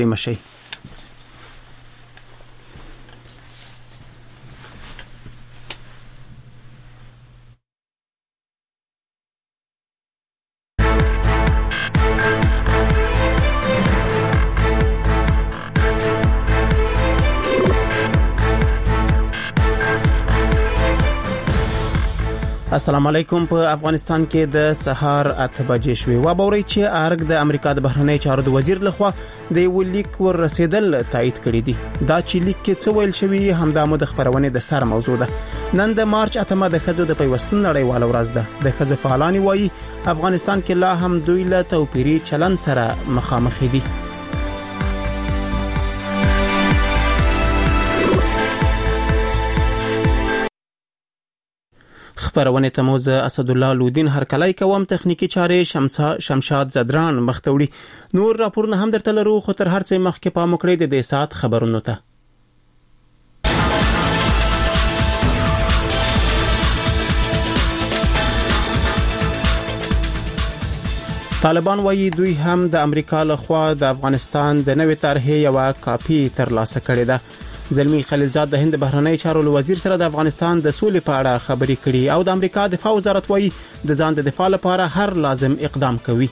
مشي. السلام علیکم. په افغانستان کې د سهار 8 بجې شوې و باوري چې ارګ د امریکا د بهرنی چارو د وزیر لخوا د یو لیک ور رسیدل تایید کړی دی. دا چې لیک کې څه ویل شوی همدا مو د خبرونه د سر موضوع ده. نن د مارچ 8 د خځو د پیوستون نړیواله ورځ ده. د خځو فعالان وایي افغانستان کې لا هم دوی له توپیري چلن سره مخامخ دي. خبرونه تموز اسد الله لودین هرکلای کوم تخنیکی چارې شمشاد زدران مختوړي. نور راپورونه هم درته لرو خو تر هر څه مخکې پام وکړئ د دې سات خبرونو ته. طالبان وایي دوی هم د امریکا لخوا د افغانستان د نوې طرحې یو کاپی ترلاسه کړې ده. زلمی خلیلزاد د هند بهرنی چارو وزیر سره د افغانستان د سولې په اړه خبرې کړي او د امریکا دفاع وزارت وایي د ځان د دفاع لپاره هر لازم اقدام کوي.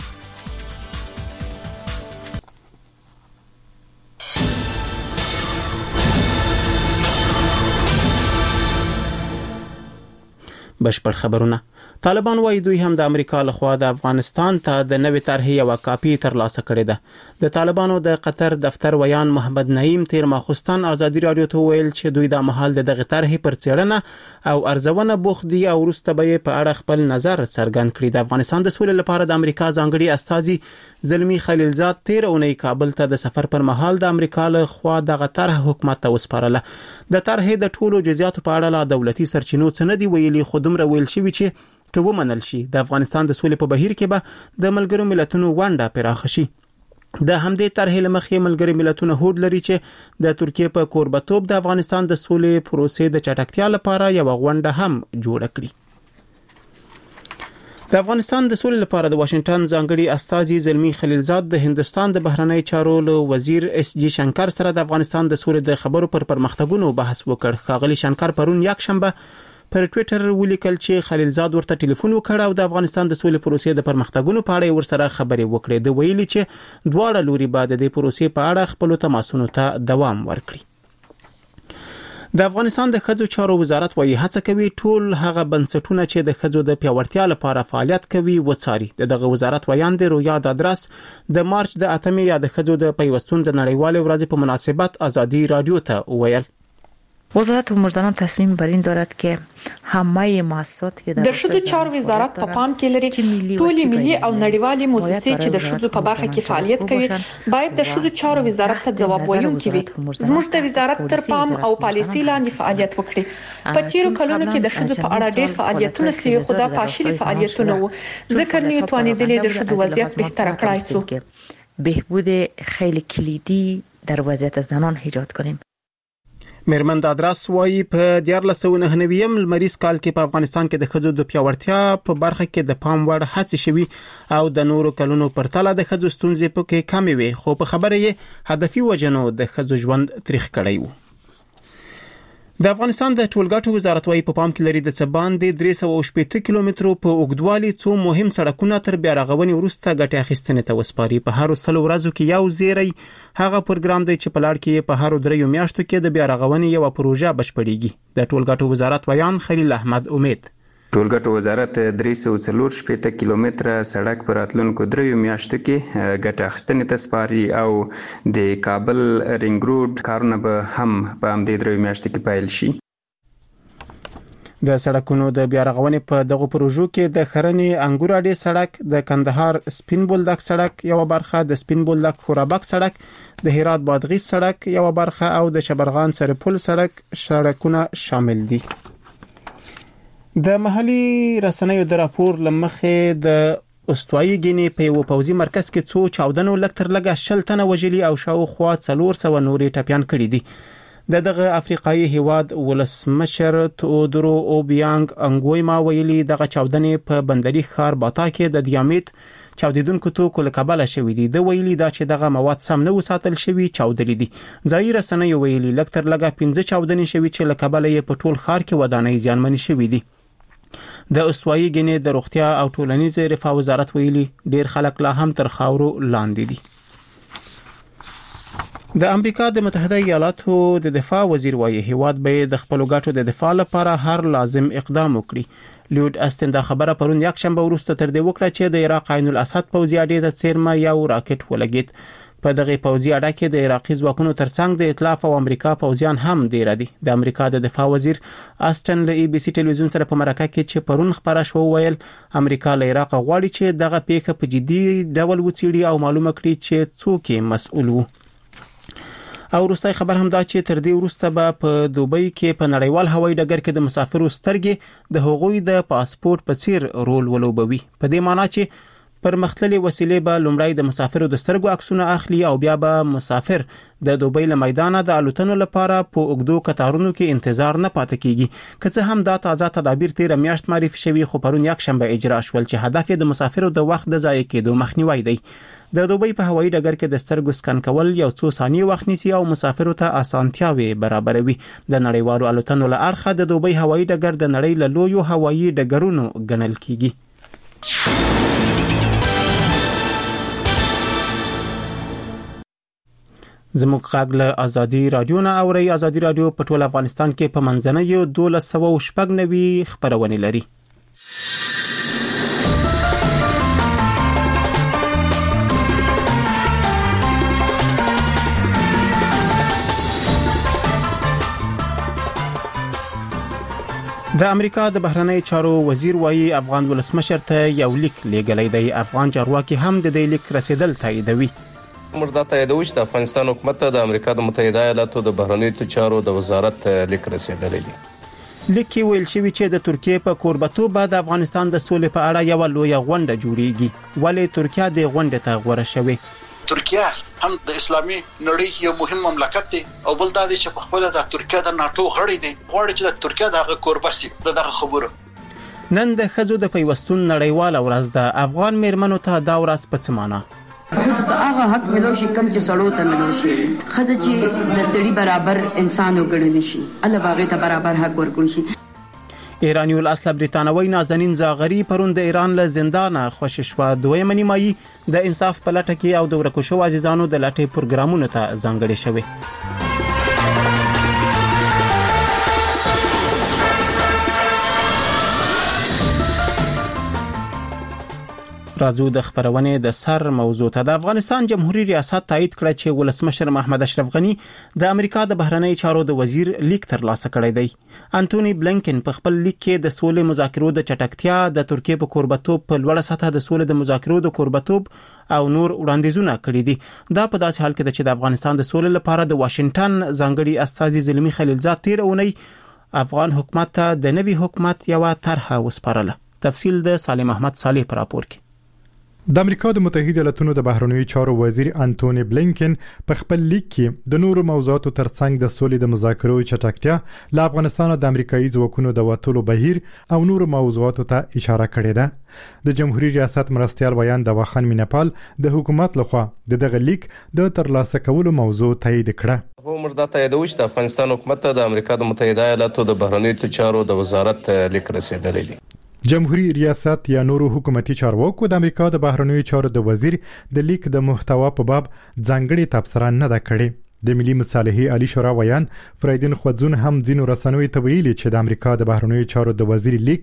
بشپړ خبرونه. طالبان وایي دوی هم د امریکا لخوا د افغانستان ته د نوې طرحې یو کاپی ترلاسه کړې ده. د طالبانو د قطر دفتر ویان محمد نعیم تیر ماخوستان ازادي رادیو ته ویل چې دوی د محل دغه طرحې پر څېړنه او ارزونه بوخت دي او وروسته به په اړه خپل نظر څرګند کړي. د افغانستان د سولې لپاره د امریکا ځانګړي استازي زلمی خلیلزاد تیر اونۍ کابل ته د سفر پر مهال د امریکا لخوا دغه طرح حکومت ته وسپارله. د طرحې د ټولو جزئیاتو په اړه لا دولتي سرچینو څه نه دی ویلي خو دومره ویل شوی چې که ومنل شي د افغانستان د سولې په بهیر کې به د ملګرو ملتونو ونډه پراخه شي. د همدې طرحې لمخې ملګري ملتونه هوډ لري چې د ترکیه په کوربتوب د افغانستان د سولې پروسې د چټکتیا لپاره یو غونډه هم جوړه کړي. د افغانستان د سولې لپاره د واشنگټن ځانګړي استازي زلمی خلیلزاد د هندستان د بهرنی چارو وزیر اس جی شنکر سره د افغانستان د سولې د خبرو پر پرمختګونو بحث وکړ. ښاغلي شنکر پرون یک شنبه پر ټوئیټر ولیکل چې خلیلزاد ورته ټلیفون وکړ او د افغانستان د سولې پروسې د پرمختګونو په اړه ورسره خبرې وکړې. د ویلي چې دواړه لوري بعد د پروسې په اړه خپل تماسونو ته دوام ورکړي. د افغانستان د خځو چارو وزارت وایي هڅه کوي ټول هغه بنسټونه چې د خځو د پیاوړتیا لپاره فعالیت کوي وڅاري. دغه وزارت ویان د رویا د ادرس د مارچ د 8 یا د خځو د پیوستون د نړیوال ورځ په مناسبت ازادي رادیو ته ویل. وزارت مجددا تصمیم بر این دارد که همه مؤسسات که د شذو چارو وزارت په پام کې لري ټولې ملي او نړیوالې مؤسسې چې د شذو په برخه کې فعالیت کوي باید د شذو چارو وزارت ته ځواب ویونکي وي. زموږ د وزارت تر پام او پالیسي لاندې فعالیت وکړي. په تیرو کلونو کې د شذو په اړه ډېر فعالیتونه سوي خو دا پاشلي فعالیتونه وو ځکه نه توانیدلې د شذو وضعیت بهتر کړای شو. بهبود خیلی کلیدی در وضعیت زنان ایجاد کنیم. میرمن د ادرس وایي په 1499 لمریز کال کې په افغانستان کې د خځو د پیاوړتیا په برخه کې د پام وړ هڅې شوي او د نورو کلونو پرتله د خځو ستونزې په کې کمې وي خو په خبره یې هدفي وجنو د خځو ژوند تریخ کړی وو. د افغانستان د ټولګټو وزارت وايي په پام کې لري د څباندې 380 کیلومترو په اوږدوالي څو مهم سړکونه تر بیا رغونې وروسته ګټه اخیستنې ته وسپاري. په هر 100 ورځو کې یو زیری هغه پروګرام دی چې په لړ کې په هر 3 میاشتو کې د بیا رغونې یو پروژه بشپړیږي. د ټولګټو وزارت ویان خلیل احمد امید. ټولګټو وزارت 340 کیلومتره سړک پر راتلونکو 3 میاشتو کې ګټه اخیستنې ته سپاري او د کابل رینګ روډ کارونه به هم په همدې 3 میاشتو کې پیل شي. د سړکونو د بیا رغونې په دغه پروژو کې د خرنې انګور اډې سړک، د کندهار سپین بولدک سړک یو برخه، د سپین بولدک خورابک سړک، د هرات بادغیس سړک یو برخه او د شبرغان سرپل سړکونه شامل دي. د محلي رسنیو د راپور لمخې د استوایي ګینې په یو پوځي مرکز کې څو چاودنو لکتر لګه 60 تنه وژلي او شاوخوا 400 نورې ټپيان کړي دي. دغه افریقایي هیواد ولسمشر تودرو اوبیانګ انګویما ویلي دغه چاودنې په بندري ښار باتا کې د دیامیت چاودیدونکو توکو له کبله شوې دي. د ویلي دا چې دغه مواد سم نه وساتل شوي چاودلي دي. ځایي رسنیو ویلي لږ تر لږه 15 چاودنې شوي چې له کبله یې په ټول ښار کې ودانۍ زیانمنې شوي دي. د استوایي ګینې د روغتیا او ټولنیز رفاه وزارت ویلي ډیر خلک لا هم تر خاورو لاندې دي. د امریکا د متحده ایالاتو د دفاع وزیر وایي هیواد به د خپل ګټو د دفاع لپاره هر لازم اقدام وکړي. لیود استن دا خبره پرون یک شنبه وروسته تر دې وکړه چې د عراق عین الاسد پوځي اډې د څیرمه یو راکټ ولګید. په دغه پوځي اډه کې د عراقي ځواکونو ترڅنګ د ائتلاف او امریکا پوځیان هم ډیر دي. د امریکا د دفاع وزیر استن له ABC ټلویزیون سره په مرکه کې چې پرون خبره شو ویل امریکا له عراق غواړي چې دغه پیښه په جدي ډول وڅېړي او معلومه کړي چې څوک یې مسؤل وو. او وروستي خبر هم دا چې تر دې وروسته به په دوبۍ کې په نړیوال هوایي ډګر کې د مسافرو سترګې د هغوی د پاسپورت په څیر رول ولوبوي. په دې معنی چې پرمختللي وسیلې به لومړی د مسافرو د سترګو عکسونه اخلي او بیا به مسافر د دوبۍ له میدانه د الوتنو لپاره په اوږدو کتارونو کې انتظار نه پاتې کیږي. که څه هم دا تازه تدابیر تیر میاشت معرفي شوی خو پرون یک شنبه اجرا شول چې هدف د مسافرو د وخت د ضایع کېدو مخنیوي دی. د دوبۍ په هوایي ډګر کې د سترګو سکن کول یو څو ثانیې وخت نیسي او مسافرو ته اسانتیاوي برابروي. د نړیوالو الوتنو له اړخه د دوبۍ هوایي ډګر د نړۍ له لویو هوایي ډګرونو ګڼل کیږي. زموږ غږ له ازادي رادیو نه اوري. ازادي رادیو په ټول افغانستان کې په منځنۍ 1290 خبرونه لري. د امریکا د بهرنی چارو وزیر وایي افغان ولسمشر ته یو لیک لیږلی دی. افغان چارواکي هم د دې لیک رسیدل تاییدوي. موږ دا تاییدوي چې د افغانستان حکومت ته د امریکا د متحده ایالاتو د بهرنی چارو د وزارت لیک رسیدلی دی. لیک کې ویل شوی چې د ترکیه په کوربتوب بعد افغانستان د سولې په اړه یو لوی غونډه جوړیږي. ولې ترکیه د غونډې ته غوړه شوې؟ ترکیه هم د اسلامي نړۍ یو مهم مملکت دی او بل دا دی چې په خپل د ترکیه د ناتو غړی دی. غواړي چې د ترکیه دغه کوربه سي. دغه خبره نن د خزو د پیوستون نړیوال ورځ ده. افغان میرمنو ته دا ورځ په څه معنی؟ خود ته هغه حق ملو شي کم چې سړو ته ملو شي. خزه چې د سړي برابر انسان وګڼل شي الله باغې ته برابر حق ورکړي شي. ایرانی الاصل بریتانوي نازنین زاغری پرون د ایران له زندانه خوشی شو. دویمه نیمایي د انصاف په لټه کې او د ورکو شو عزیزانو د لټې پروګرامونو ته ځانګړي شوی. راځو د خبرونه د سر موضوع ته. د افغانستان جمهوریت ریاست تایید کړ چې ولسمشر محمد اشرف غنی د امریکا د بهرنی چارو د وزیر لیک ترلاسه کړی دی. انټونی بلنکن په خپل لیک کې د سولې مذاکرو د چټکتیا، د ترکیه په کوربتوب په لوړه سطح د سولې د مذاکرو د کوربتوب او نور وړاندیزونه کړی دي. دا په داسې حال کې چې د افغانستان د سولې لپاره د واشنگټن ځانګړي استازي زلمی خلیلزاد تیر اونۍ افغان حکومت ته د نوي حکومت یو طرحه وسپارله. تفصیل د سالم احمد صالح پر راپور کې. د امریکا د متحده ایالاتو د بهرنیو چارو وزیر انټونی بلنکن په خپل لیک کې د نورو موضوعاتو ترڅنګ د سولې د مذاکرو چټکتیا، له افغانستان د امریکایي ځواکونو د وټولو بهیر او نورو موضوعاتو ته اشاره کړې ده. د جمهوریت ریاست مرستیال ویان د واخان مینپال د حکومت لخوا دغه لیک د ترلاسه کولو موضوع تایید کړه. موږ دا تاییدوي چې د افغانستان حکومت ته د امریکا د متحده ایالاتو د بهرنیو چارو د وزارت لیک رسیدلی دی. جمهوریت ریاست یا نورو حکومتي چارواکو د امریکا د بهرنیو چارو د وزیر د لیک د محتوا په باب ځانګړي تبصره نه ده کړې. د ملي مصالحې عالی شورا ویان فریدین خوځون هم ځینو رسنیو ته ویلي چې د امریکا د بهرنیو چارو د وزیر لیک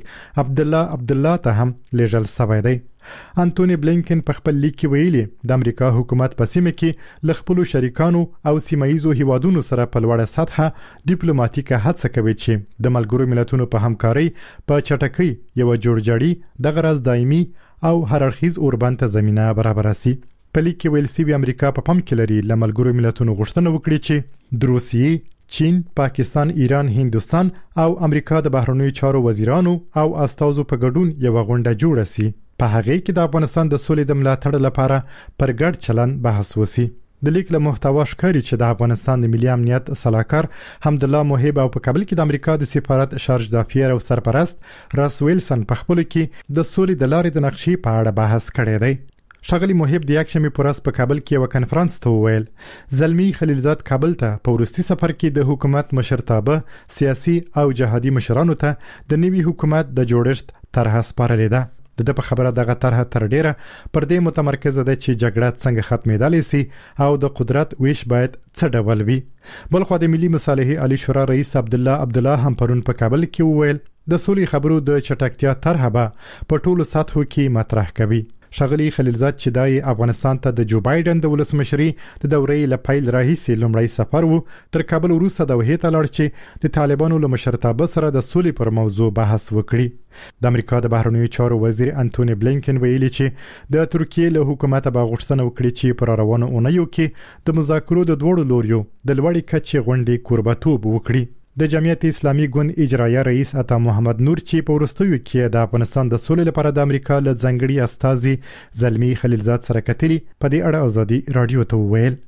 عبدالله ته هم لیږل شوی دی. انټونی بلنکن په خپل لیک کې ویلي د امریکا حکومت په سیمه کې له خپلو شریکانو او سیمایي هیوادونو سره په لوړه سطحه ډیپلوماټیکه هڅه کوي چې د ملګرو ملتونو په همکارۍ په چټکۍ یو جوړجاړي د غرض دایمي او هررخیز اوربند ته زمينه برابر شي. په لیک کې ویل شوی امریکا په پام کې لري له ملګرو ملتونو غوښتنه وکړي چې د روسیې، چین، پاکستان، ایران، هندستان او امریکا د بهرنیو چارو وزیرانو او استازو په ګډون یو غونډه جوړه شي. په هغه کې د افغانستان د سولې د ملاتړ لپاره پر ګډ چلن بحث وشي. د لیک له محتوا ښکاري چې د افغانستان د ملي امنیت صلاحکار حمدالله موهب او په کابل کې د امریکا د سفارت شارج دافیر او سرپرست راس ویلسن په خپل کې د سولې د لارې د نقشې په اړه بحث کړی دی. ښاغلي محب د یکشنبې په ورځ په کابل کې یو کنفرانس ته وویل زلمی خلیلزاد کابل ته په وروستي سفر کې د حکومت مشرتابه سیاسي او جهادي مشرانو ته د نوي حکومت د جوړښت طرحه سپارلې ده. د په خبره دغه طرحه تر ډیره پر دې متمرکزه ده چې جګړه څنګه ختمېدلی سي او د قدرت ویش باید څه ډول وي. بلخو د ملي مصالحې عالی شورا رئیس عبدالله هم پرون په کابل کې وویل د سولې خبرو د چټکتیا طرحه به په ټولو سطحو کې مطرح کوي. ښاغلي خلیلزاد چې دای افغانستان ته د جو بایدن د ولسمشري د دورې له پیل راهیسې لومړی سفر وو تر کابل وروسته د وحید لاړ چې د طالبانو له مشرتابه سره د سولې پر موضوع بحث وکړي. د امریکا د بهرنیو چارو وزیر انټونی بلینکن ویلي چې د ترکیې له حکومت به غوښتنه وکړي چې پر روانو اونیو کې د مذاکرو د دوړو لوریو د لوړې کچې غونډې کوربتوب وکړي. د جمعیت اسلامي ګوند اجرایه رئیس عطا محمد نور چې په وروستیو کې د افغانستان د سولې لپاره د امریکا له ځانګړي استازي زلمی خلیلزاد سره کتلي په دې اړه ازادي رادیو ته وویل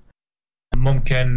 ممکن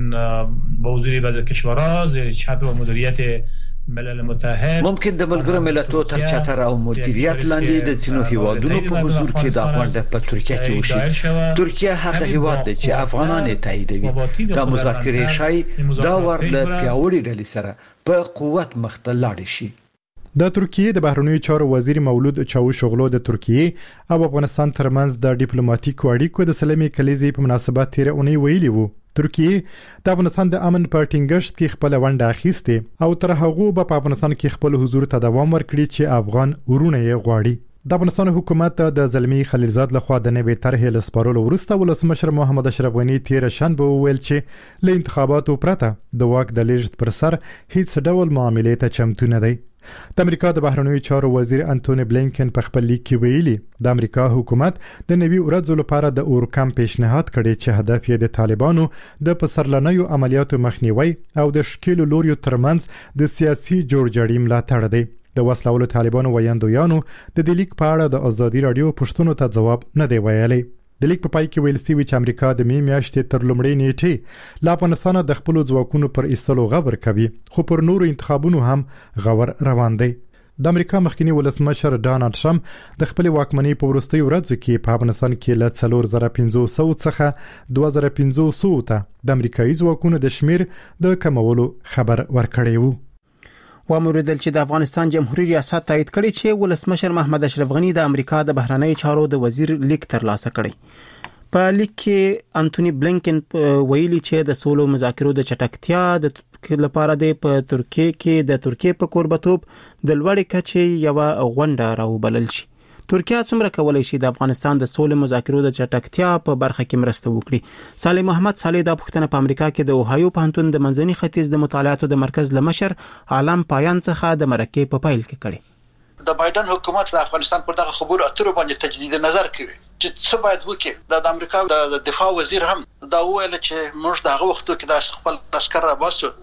با حضور بعضی کشورها زیر چتر و مدیریت ملل متحد ممکن د ملګرو ملتونو تر چتر او مدیریت لاندې د ځینو هیوادونو په حضور کې د غونډه په ترکیه کې وشي. ترکیه هغه هیواد دی چې افغانان تاییدوي. د مذاکرې شای دا ورله پیاوړي ډلې سره په قوت مخته لاړ شي. د ترکیې د بهرنیو چارو وزیر مولود چاوشوغلو د ترکیې او افغانستان ترمنځ د ډیپلوماټیکو اړیکو د سلمې کلیزې په مناسبت تیر اونۍ ویلي وو ترکیې د افغانستان د امن په ټینګښت کې خپل ونډه اخیسته او تر هغه په افغانستان کې خپل حضور ته دوام ورکړي چې افغان ورونه یې غواړي. د افغانستان حکومت د زلمی خلیلزاد لخوا د نوې طرحې لسپارلو وروسته ولسمشر محمد اشرف غنی تیر شنبه وویل چې له انتخاباتو پرته د واک د لیږد پر سر هیڅ ډول معاملې ته چمتو نه دی. د امریکا د بهرنیو چارو وزیر انټونی بلینکن په خپل لیک کې ویلي د امریکا حکومت د نوي ورځو لپاره د اورکم پیشنهاد کړي چې هدف یې د طالبانو د پسرلنیو عملیاتو مخنیوي او د شکیلو لوریو ترمنځ د سیاسي جوړجاړي ملاتړ دی. د وسلوالو طالبانو ویاندویانو د دې لیک په اړه د ازادي رادیو پښتنو ته ځواب نه دی ویلي. د لیک په پای کې ویل شوی چې امریکا د می میاشتې تر لومړۍ نیټې له افغانستان د خپل ځواکونو پر ایستلو غبر کوي خو پر نورو انتخابونو هم غور روان دی. د امریکا مخکنی ولسمشر ډانلډ ټرمپ د خپل واکمنۍ په وروستیو ورځو کې په افغانستان کې له 4500 څخه 2500 ته د امریکایي ځواکونو د شمیر د کمولو خبر ورکړی وو. واموریدل چې د افغانستان جمهوریت ریاست تایید کړي چې ولسمشر محمد اشرف غنی د امریکا د بهرنیو چارو د وزیر لیک ترلاسه کړي. په لیک کې انټونی بلینکن ویلي چې د سولو مذاکرو د چټکتیا د لپاره د ترکیه کې د ترکیه په کوربتوب د لوړې کچې یو غونډه راوبلل شي. ترکیه څومره کولای شي د افغانستان د سولې مذاکرو د چټکتیا په برخه کې مرسته وکړي؟ صالح محمد صالح د پښتنه په امریکا کې د اوهایو پوهنتون د منځني ختیځ د مطالعاتو د مرکز لمشر عالم پایان څخه د مرکې په پیل کې کړي. د بایدن حکومت د افغانستان پر دغه خبرو اترو باندې تجدید نظر کوي چې څه باید وکړي. د امریکا د دفاع وزیر هم دا ویل چې موږ دغه وختو کې د خپل لشکره را باسو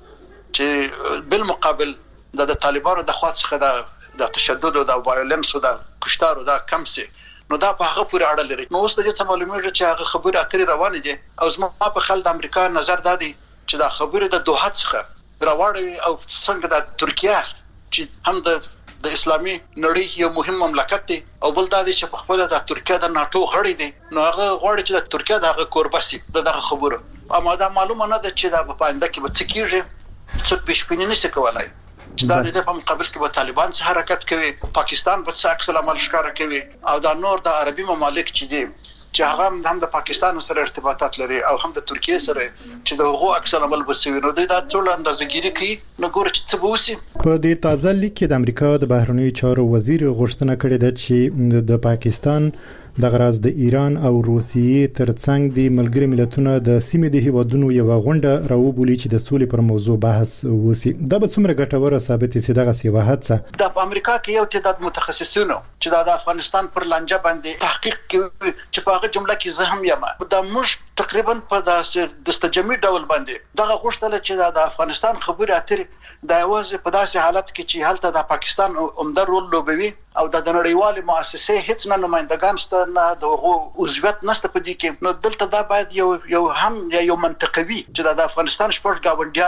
چې بالمقابل د طالبانو د خوا څخه د تشدد او د وایولنس او د کشتار او د کم سي نو دا په هغه پورې اړه لري. نو اوس د دې معلومیږي چې هغه خبره اترې روانه دي او زما په خل د امریکا نظر دادي چې دا خبره د دوحه څخه راوړوي او څنګه د ترکیه چې هم د اسلامي نړۍ یو مهم مملکت دی او بل دا دی چې په خپل د ترکیه د ناتو غړی دی نو هغه غواړي چې د ترکیه دغه کوربسي دغه خبره اما دا معلومه نه ده چې دا په آینده کې به څه کیږي څه بشپړنی نشي کولای. چې دا د په مقابل کې به طالبان څخه حرکت کوي پاکستان په څه عکس العمل ښکاره کوي او دا نور د عربي ممالک چې دي چې هغه هم د پاکستان سره ارتباطات لري او هم د ترکیه سره چې د هغو عکس العمل بسوي نو دا ټول اندازګيري کوي نو ګور چې څه بوسي. په دې تازه لیک کې د امریکا د بهرنیو چارو وزیر غوښتنه کړې ده چې د پاکستان د غراز د ایران او روسیې ترڅنګ د ملګری ملتونو د سیمې د هیوادونو یو غونډه راوبولي چې د سولې پر موضوع بحث وسی. دا به څومره ګټوره ثابت شي دغه سی وهڅه د امریکا کې یو تعداد متخصصینو چې د افغانستان پر لانجه باندې تحقیق کوي چې په هغه جمله کې زه هم یم د موږ تقریبا په د استجمي ډول باندې دغه غوښتل چې د افغانستان خبرې اترې د یوازې په داسې حالت کې چې هلته د پاکستان عمده رول لوبوي او د نړیوالې مؤسسې هیڅ نه نمائندګان شته نه د عضویت نشته په دې کې نو دلته دا باید یو هم یو منطقوي چې د افغانستان شپږ گاونډیان دي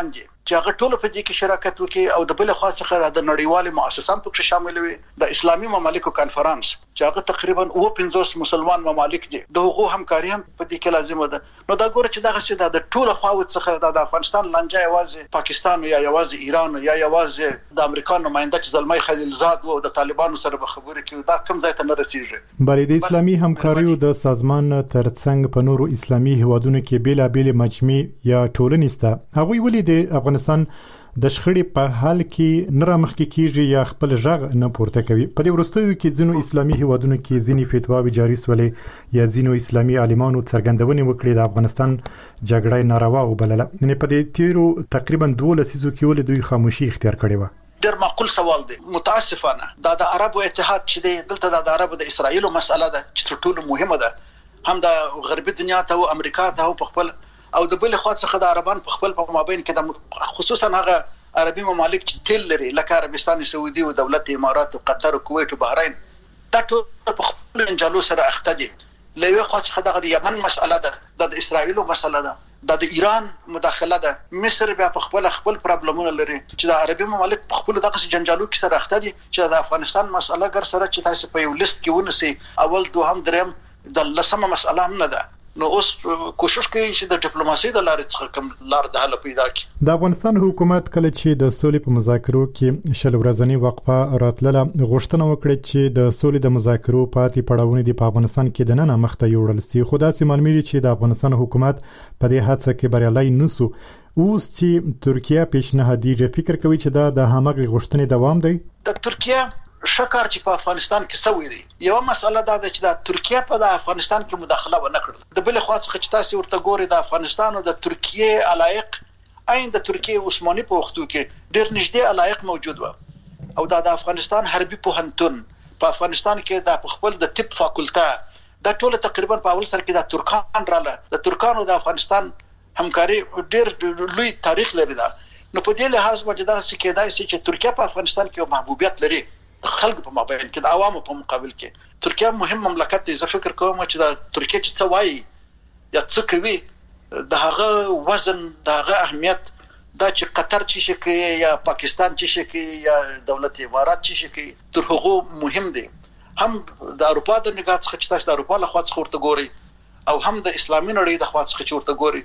چې هغه ټول په دې کې شراکت وکړي او د بل خوا څخه د نړیوالو مؤسسانو په شامل وي د اسلامي ممالکو کانفرنس چې هغه تقریبا 50 مسلمان ممالک دي د حقوق همکاري هم په دې کې لازم ده. نو دا ګوره چې دغه څه د ټول خواو څخه د افغانستان لنجه یوازې پاکستان یا یوازې ایران یا یوازې د امریکا نماینده چې زلمي خلیلزاد وو د طالبانو سره به خبرې کوي دا کوم ځای ته نه رسیږي. بلې د اسلامي همکاریو د سازمان ترڅنګ په نورو اسلامي هیوادونو کې بیلابېل مجمع یا ټولنې سته هغوی ولې د افغانستان د شخړې په حل کې نه رامخکې کیږي یا خپل ژغ نه پورته کوي؟ په دې وروستیو کې ځینو اسلامي هیوادونو کې ځینې فتواوې جاري سولې یا ځینو اسلامي عالمانو څرګندونې وکړې د افغانستان جګړه ناروا وبلله. یعنې په دې تیرو تقریبا 12 لسیزو کې ولې دوی خاموشي اختیار کړې وه؟ ډېر معقول سوال دی. متاسفانه دا د عربو اتحاد چې دی دلته د عربو د اسرائیلو مسأله ده چې تر ټولو مهمه ده هم د غربي دنیا ته او امریکا ته او په خپل او د بل خوا څخه د عربان په خپل په مابین کې د خصوصا هغه عربي ممالک چې تل لري لکه عربستان سعودي او دولت امارات او قطر او کویت او بحرین دا ټول په خپل انجلو سره اخته دي. له یو خوا څخه د یمن مسأله ده د اسرائیلو مسأله ده د ایران مداخله ده مصر بیا په خپل پرابلمونه لري چې د عربي ممالک په خپل دغه جنجالو کې سره اخته دي چې د افغانستان مسأله ګر سره چې تاسو په یو لیست کې ونسي اول دوهم دریم د لسمه مسأله هم نه ده. نو اوس کوشش کوي چې د ډیپلوماسي د لارې څخه کوم لار د حل پیدا کړي. د افغانستان حکومت کله چې د سولې په مذاکرو کې شل ورځنی وقفه راتلله غوښتنه وکړه چې د سولې د مذاکرو پاتې پړاوونه د افغانستان کې د نن مخته یوړل سي. خو داسې معلومیږي چې د افغانستان حکومت په دې هڅه کې بریالي نسو. اوس چې ترکیه پیشنهادیږي فکر کوي چې دا د همغه غوښتنې دوام دی؟ د ترکیه شکر چې په افغانستان کې سوي دي یو مسله دا ده چې د ترکیه په د افغانستان کې مداخله ونه کړل. د بل خوا څخه چې تاسو ورته ګوري د افغانستان او د ترکیه علایق عین د ترکیه عثماني په وختو کې ډېر نږدې علایق موجود و او د افغانستان حربي پوهنتون په افغانستان کې د خپل د طب فاکولټه دا ټول تقریبا په اول سر کې د ترکان رااله د ترکانو د افغانستان همکاري ډېر لوی تاریخ لري. دا نو په دې لحاظ باندې دا څه کېدای شي چې ترکیه په افغانستان کې محبوبیت لري د خلکو په مابین کې د عوامو په مقابل کې. ترکیه مهم مملکت دی. زه فکر کوم چې د ترکیه چې څه وایي یا څه کوي د هغه وزن د هغه اهمیت دا چې قطر چې شي کوي یا پاکستان چې شي کوي یا دولت امارات چې شي کوي تر هغه مهم دی. هم د اروپا د نگاه څخه چې تاسو د اروپا له خوا څخه ورته ګوري او هم د اسلامي نړۍ د خوا څخه چې ورته ګوري.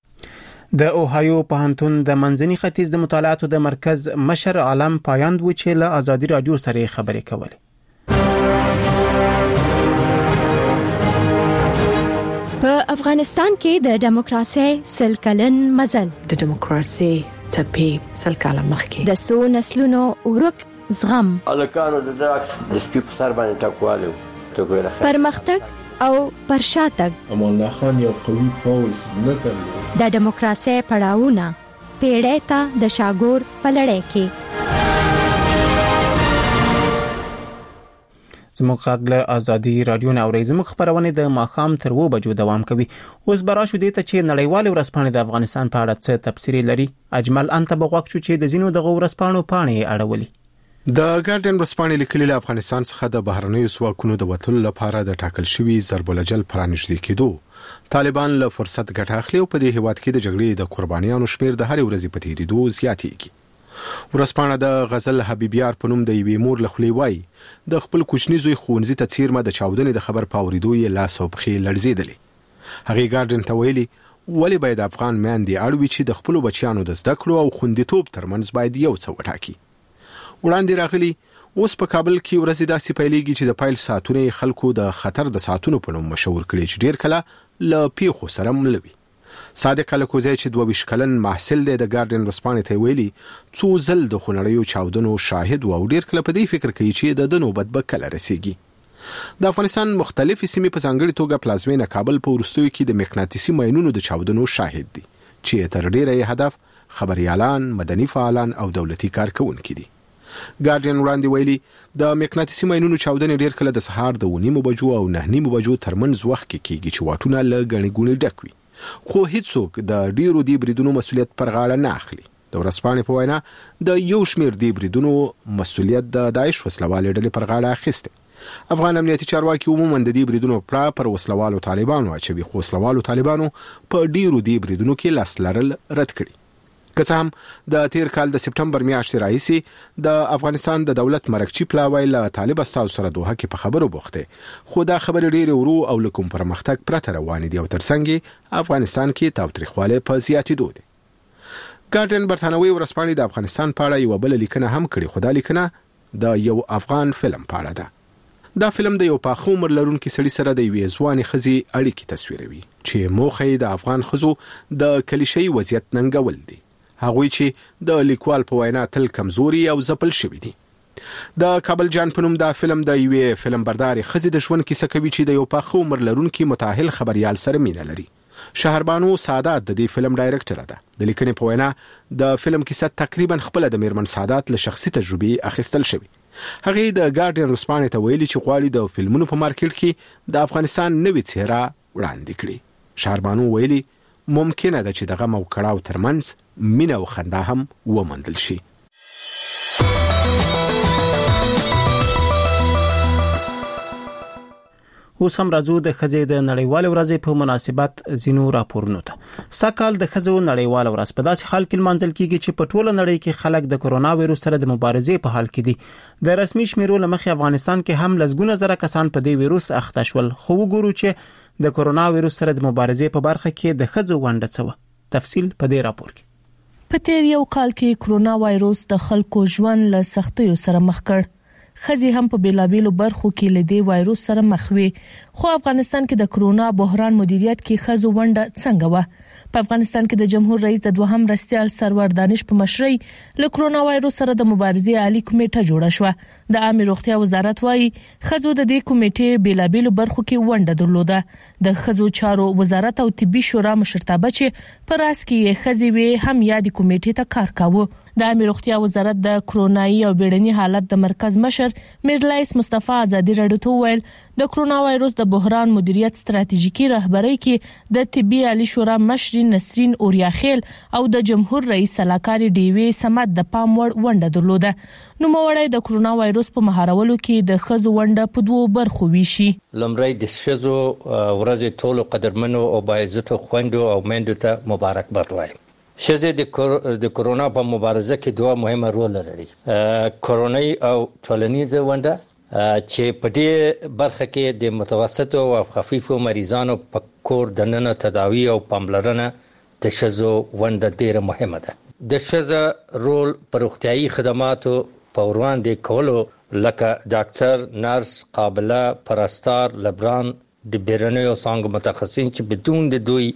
د اوهایو پوهنتون د منځني ختیځ د مطالعاتو د مرکز مشر عالم پایند و چې له ازادي رادیو سره خبرې کولې. په افغانستان کې د دیموکراسي سلکلن مزل د دیموکراسي څپې سلکاله مخکې د سو نسلونو ورک زغم الکانو د سپیپ سر باندې ټاکواله پرمختګ او پرشاتګ امان الله خان یو قوي پوز نه درلود. د دیموکراسي پړاوونه پیړۍ ته د شاګور پلړې کې زموږ غږ له ازادي رادیو نه اوري. زموږ خبرونه د ماښام تر 2 بجو دوام کوي. اوس براشو دي ته چې نړیوال ورځپاڼې د افغانستان په اړه څه تفسیری لري. اجمل انت بغوښ چې د زینو د ورځپاڼو پاڼې اړولي. د ګارډین ورځپاڼې لیکلي له افغانستان څخه د بهرنیو ځواکونو د وټلو لپاره د ټاکل شوی ضرب الجل پرانیږدي کېدو طالبان له فرصت ګټه اخلي او په دې هیواد کې د جګړې د قربانیانو شمیر د هر ورځې په تیریدو زیاتېږي. ورځپاڼه د غزل حبیبیار په نوم د یوې مور له خولې وایي د خپل کوچني زوی ښوونځي ته څیرمه د چاودنې د خبر په اورېدو یې لاس او پښې لړزېدلې. هغې ګارډین ته ویلي ولې باید افغان میندې اړ وي چې د خپلو بچیانو د زده کړو او خوندیتوب ترمنځ باید یو څه وټاکي. وړاندې راغلي اوس په کابل کې ورځې داسې پیلېږي چې د پایل ساعتونه خلکو د خطر د ساعتونو په نوم مشهور کړي چې ډیر کله له پیښو سره ملوي. صادق الکوزی چې 22 کلن محصل دی د ګارډین ورځپاڼې ته ویلي څو ځل د خونړیو چاودنو شاهد و او ډیر کله په دې فکر کوي چې د نوبت به کله رسیږي. د افغانستان مختلفې سیمې په ځانګړي توګه پلازمینه کابل په وروستیو کې د مقناطیسي ماینونو د چاودنو شاهد دي چې تر ډیره هدف خبريالان، مدني فعالان او دولتي کارکونکي دي. ګارډین وړاندې ویلي د مقناطیسي ماینونو چاودنې ډیر کله د سهار د 9 بجو او 9 بجو ترمنځ وخت کې کیږي چې واټونه له غني ګونې ډک وي. خو هیڅوک د ډیرو دی بریدونو مسولیت پر غاړه نه اخلي. د ورځپاڼې په وینا د یو شمیر دی بریدونو مسولیت د داعش وسلوالې ډلې پر غاړه اخیسته. افغان امنیتي چارواکي عموما د دې بریدونو پر وسلوالو طالبانو اچوي، خو وسلوالو طالبانو په ډیرو دی بریدونو کې لاس لرل رد کړي. که څه هم د تیر کال د سپټمبر میاشتې راهیسې د افغانستان د دولت مرکچی پلاوی له طالب استاد سره دوه کې په خبرو بوخته خو دا خبرې ډېر ورو او لکم پرمختګ پرته روان دي او ترڅنګ افغانستان کې تاوتریخواله په زیاتېدو دي. ګارډین برتانوي ورځپاڼې د افغانستان په اړه یو بل لیکنه هم کړې خو دا لیکنه د یو افغان فلم په اړه ده. دا فلم د یو پاخه عمر لرونکي سړي سره د یوې ځوانې ښځې اړیکې تصویروي چې موخه یې د افغان ښځو د کلیشه‌ایي وضعیت ننګول دي، هغوی چې د لیکوال په وینا تل کمزوري او ځپل شوي دي. د کابل جان په نوم دا فلم د یوې فلم بردارې ښځې د ژوند کیسه کوي چې د یو پاخه عمر لرونکي متأهل خبريال سره مینه لري. شهربانو سعادت د دې فلم ډایرکټر ده. د لیکنې په وینا د فلم کیسه تقریبا خپل د میرمن سعادت له شخصي تجربې اخیستل شوی. هغه د ګارډین ورځپاڼې ته ویلي چې غواړي د فلمونو په مارکیټ کې د افغانستان نوې څهره وړاندې کړي. شهربانو ویلي ممکنه ده چې دغه موکړاو ترمنځ مینه او خندا هم ومندل شي. اوس هم راځو د ښځې د نړیوال ورځې په مناسبت زینو راپورونو ته. سکهال د ښځو نړیوال ورځ په داسې حال کې لمانځل کیږي چې په ټوله نړۍ کې خلک د کرونا وایروس سره د مبارزې په حال کې دي. د رسمي شمیرو لمخې افغانستان کې هم لسګونه زره کسان په دې وایروس اخته شول. خو وګورو چې د کرونا وایروس سره د مبارزې په برخه کې د ښځو ونډه څه وه. تفصیل په دې راپور کې. په تیر یو کال کې کرونا وایروس د خلکو ژوند له سختیو سره مخ کړ. خځې هم په بیلابیلو برخو کې له دې وایروس سره مخ وي. خو افغانستان کې د کرونا بحران مدیریت کې ښځو ونډه څنګه وه؟ په افغانستان کې د جمهور رئیس د دوهم مرستیال سرور دانش په مشرۍ له کرونا وایروس سره د مبارزې عالی کمیټه جوړه شوه. د عامه روغتیا وزارت وايي ښځو د دې کمیټې بیلابیلو برخو کې ونډه درلوده. د ښځو چارو وزارت او طبي شورا مشرتابه چې پر راس کې ښځې وي هم یادې کمیټې ته کار کاوه. د عامه روغتیا وزارت د کرونایي او بیړني حالت د مرکز مشر میرلایس مصطفی ازادي راډیو ته ویل د کرونا وایروس د بحران مدیریت ستراتیژیکي رهبرۍ کې د طبي عالی شورا مشر نسرین اوریاخیل او د جمهور رئیس صلاحکار ډیوی سمت د پام وړ ونډه درلوده. نو موړی د کرونا وایروس په مهارولو کې د ښځو ونډه په دوه برخو ویشي. لمړی د ښځو ورځې ټولو قدرمنو او باعزته خويندو او میندو ته مبارکباد وایم. ښځې د کرونا په مبارزه کې دوه مهمه رول لري. کورونایي او ټولنیزه ونډه چې په دې برخه کې د متوسطو او خفیفو مریضانو په کور دننه تداوی او پاملرنه د ښځو ونډه ډیره مهمه ده. د ښځو رول په روغتیايي خدماتو په وړاندې کولو لکه ډاکټر، نرس، قابله، پرستار، لبران د بیرونیو څانګو متخصصین چې بدون د دوی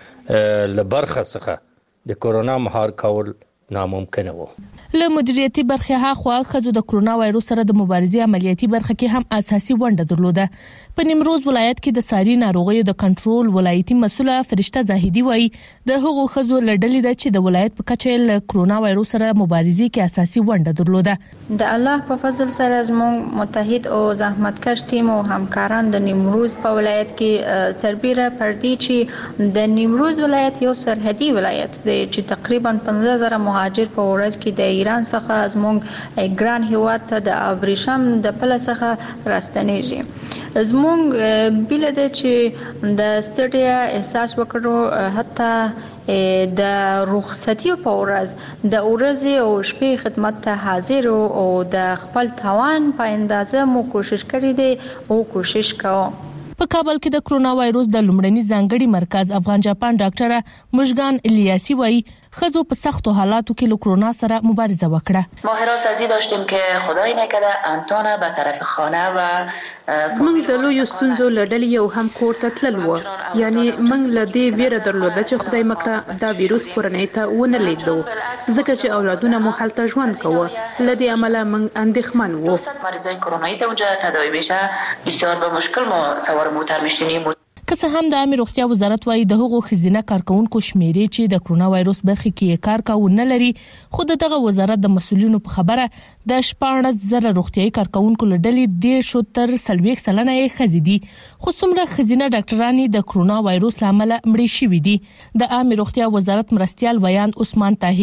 لبرخه څخه د کرونا مهار کول ناممکن وو. له مدیریتي برخه هاخوا ښځو د کرونا وایروس سره د مبارزې عملیاتي برخه کې هم اساسي ونډه درلوده. په نیمروز ولایت کې د ساري ناروغیو د کنټرول ولایتي مسؤله فرشته زاهدي وایي د هغو ښځو لړلې ده چې د ولایت په کچه له کرونا وایروس سره مبارزې کې اساسي ونډه درلوده. د الله په فضل سره زموږ متحد او زحمتکش ټیم او همکاران د نیمروز په ولایت کې سربیره پردي چې د نیمروز ولایت یو سرحدي ولایت دی چې تقریبا 15,000 مهاجر په ورځ کې د ایران څخه زموږ ګران هیواد ته د ابریشم د پله څخه راستنیږي. زموږ بیل ده چې د ستړیا احساس وکړو حتی د رخصتي په ورځ د ورځې او شپې خدمت ته حاضر او د خپل توان په اندازه مو کوشش کړی دی او کوشش کوو. په کابل کې د کرونا وایروس د لومړني ځانګړي مرکز افغان جاپان ډاکټر مشگان الیاسی وایي ښځو په سختو حالاتو کې له کرونا سره مبارزه وکړه. ما حراسازی داشتیم که خدای نکرده انتونه به طرف خانه و زمونږ د لویو ستونزو له ډلې یو هم کور ته تلل و. یعنی موږ له دې ویره درلوده چې خدای مکړه دا ویروس کورنۍ ته ونه لیږدو ځکه چې اولادونه مو هلته ژوند کوه. له دې امله موږ اندېښمن وو. مریضای کرونایی ته اونجا تداوی بشه بسیار به مشکل ما سوار موتر میشدیم. که څه هم د عامه روغتیا وزارت وايي د هغو ښځینه کارکونکو شمیرې چې د کرونا وایروس برخه کې کار کوي نه لري، خو دغه وزارت د مسؤلینو په خبره د 14,000 روغتیايي کارکونکو لړلې 1.5 تر 40 سلنه یې ښځې دي. خو څومره ښځینه ډاکټرانې د کرونا وایروس لامل مړې شوې دي. د عامه روغتیا وزارت مرستیال ویان عثمان طاهری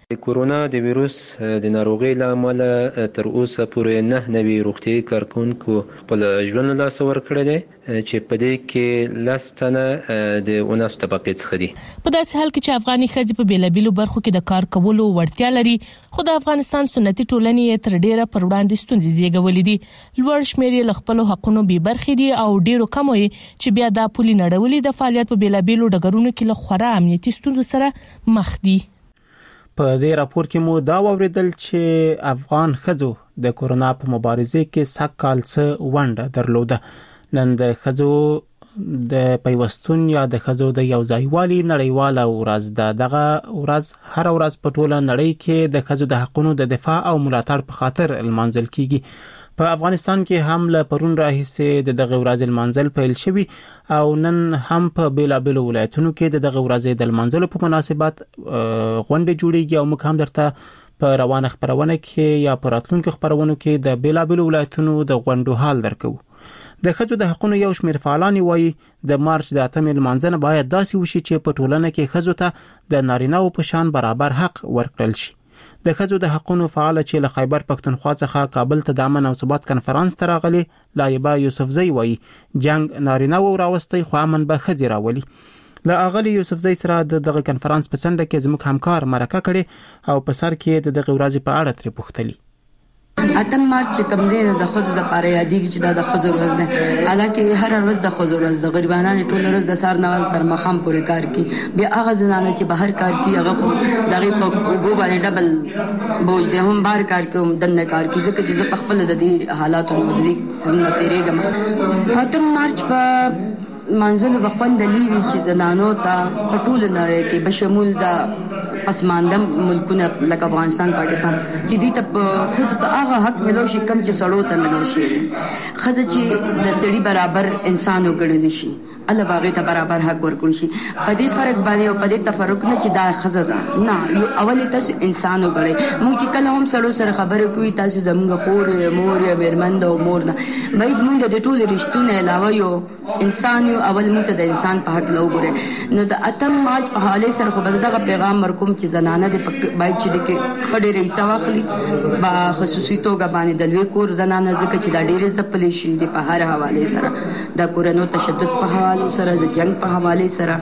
کورونا د ویروس د ناروغۍ لامل تر اوسه پورې 9 نوي روغتیايي کارکونکو خپل ژوند له لاسه ورکړی دی چې په دې کې 10 تنه د 19 طبقې څخه دي. په داسې حال کې چې افغاني ښځې په بیلابیلو برخو کې د کار کولو وړتیا لري، خو د افغانستان سنتي ټولنې تر ډیره پر وړاندې ستونزې زیږولې دي. لوړ شمېر یې له خپلو حقونو بې برخې دي او ډیرو کم یې چې بیا د پولي نړولې د فعالیت په بیلابیلو ډګرونو کې له خورا امنیتي ستونزو سره مخ دي. په دې راپور کې مو دا واوریدل چې افغان ښځو د کورونا په مبارزه کې سږکال څه ونډه درلوده. نن د ښځو د پیوستون یا د ښځو د یوځایوالي نړیواله ورځ ده. دغه ورځ هر ورځ په ټوله نړۍ کې د ښځو د حقوقو د دفاع او ملاتړ په خاطر لمانځل کیږي. په افغانستان کې هم له پرون راهیسې د دغه ورځې لمانځل پیل شوی او نن هم په بیلابیلو ولایتونو کې د دغه ورځې د لمانځلو په مناسبت غونډې جوړیږي او موږ هم درته په روانه خبرونه کې یا په راتلونکو خبرونو کې د بیلابیلو ولایتونو د غونډو حال درکو. د ښځو د حقوقو یو شمېر فعالان وایي د مارچ د 8 لمانځنه باید داسې وشي چې په ټولنه کې ښځو ته د نارینه‌و په شان برابر حق ورکړل شي. د ښځو د حقوقو فعال چې له خیبر پښتونخوا څخه کابل ته د امن او ثبات کنفرانس ته راغلي لایبا یوسفزی وایي جنگ نارینه و راوستي خو امن به ښځې راولي. له اغلی یوسفزی سره دغه کنفرانس په څنډه کې زموږ همکار مرکه کړي او په سر کې د دغه ورځې په اړه ترې پوښتلي. 8 مارچ کم دی د خځو د پاره یادېږي چې دا د خځو ورځ ده. حالانکه هر ورځ د خځو ورځ د غریبانو ټول ورځ د سار نواز تر مخام پورې کار کوي. بیا هغه زنانه چې بهر کار کوي هغه خو دغه په وګو باندې ډبل بوج ده، هم بهر کار کوي هم دنه کار کوي ځکه چې په خپل د دې حالاتو د دې سنت تیریږم. 8 مارچ په منځل بخوند لیوي چې زنانو ته په ټول نړۍ کې بشمول د پسماندم ملکونه لکه افغانستان پاکستان چې دې ته خود ته هغه حق ملو شي کم چې سړو ته ملو شي. خځه چې د سړي برابر انسان وګڼل شي الله باغې ته برابر حق ورکړي شي. په دې فرق باندې او په دې تفرق نه چې دا خځه ده نه، یو اول تاسو انسان وګړي. موږ چې کله هم سړو سره خبرې کوي تاسو زموږ خور مور یا میرمن او مور نه باید موږ د ټول رښتونه علاوه یو انسان یو اول موږ د انسان په حق لو ګوري. نو د 8 مارچ په حواله سره خو دغه پیغام ورکوم چې زنانه د باید چې د خډې رئیس واخلي با خصوصي توګه باندې د لوی کور زنانه ځکه چې دا ډېر ځپلې شي د په هر حواله سره د کورونو تشدد په حواله سره د جنگ په حواله سره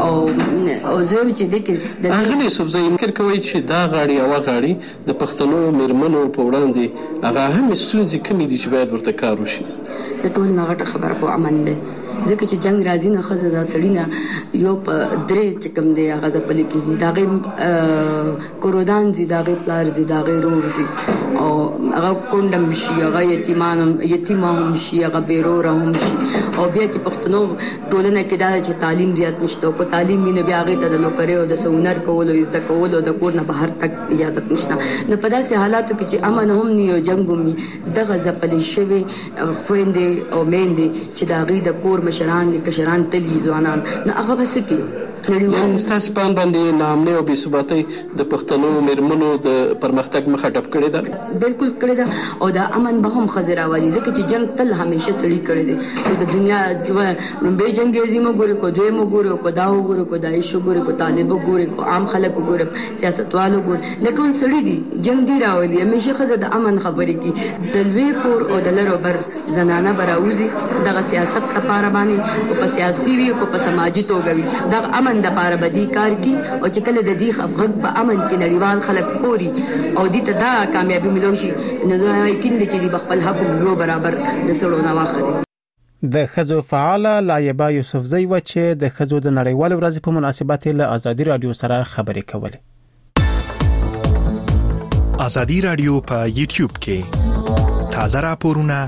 او زه چې د کې د هغه سبزی فکر کوي چې دا غاړي او غاړي د پښتنو میرمنو په وړاندې هغه هم ستونزې کمی دي چې باید ورته کار وشي. د ټول نغټه خبر خو امن ده ځکه چې جنگ راځي نه خزه د سړینا یو په درې چې کوم دی هغه ځپل کېږي دا غي کورودان دي دا غي پلار دي دا غي رور دي او هغه کوندم شي هغه یتیمان شي هغه بیرور هم شي او بیا چې پښتنو ټولنه کې دا چې تعلیم زیات نشته او تعلیم نه بیا هغه ته د نوکری او د سونر کولو د کولو د کور نه بهر تک اجازه نشته. نو په داسې حالاتو کې چې امن هم نه یو جنگ هم دغه ځپل شوی خويندې او میندې چې دا غي د کور مشران دي کشران تلی ځوانان نه هغه وسکی نن ستاسو په باندې نامنه او بې ثباتۍ د پښتنو میرمنو د پرمختګ مخه ټپ کړې ده. بالکل کړې ده او دا امن به هم خزر اوالي ځکه چې جنگ تل همیشه سړی کړی دی. نو د دنیا لومبه جنگ یې زمو ګوري کو دوی مو ګوري کو داو ګوري کو دایښ ګوري کو طالب ګوري کو عام خلک ګوري سیاستوالو ګوري د ټول سړی دي جنگ دی راولي همیشه خزر د امن خبرې کی د لوی کور او د لرو بر زنانه براوزي دغه سیاست لپاره باندې او په سیاسي وی کو په سماجی توګه وی د امن د لپاره بدی کار کی او چې کله د دې خبرګ په امن کې نړیوال خلک خوري او دې ته دا کامیابی ملوشي نو زه یقین دي چې خپل حق یو برابر د سړو نه واخلي. د خځو فعال لایبا یوسفزی و چې د خځو د نړیوال ورځ په مناسبت له ازادي رادیو سره خبرې کولې. ازادي رادیو په یوټیوب کې تازه راپورونه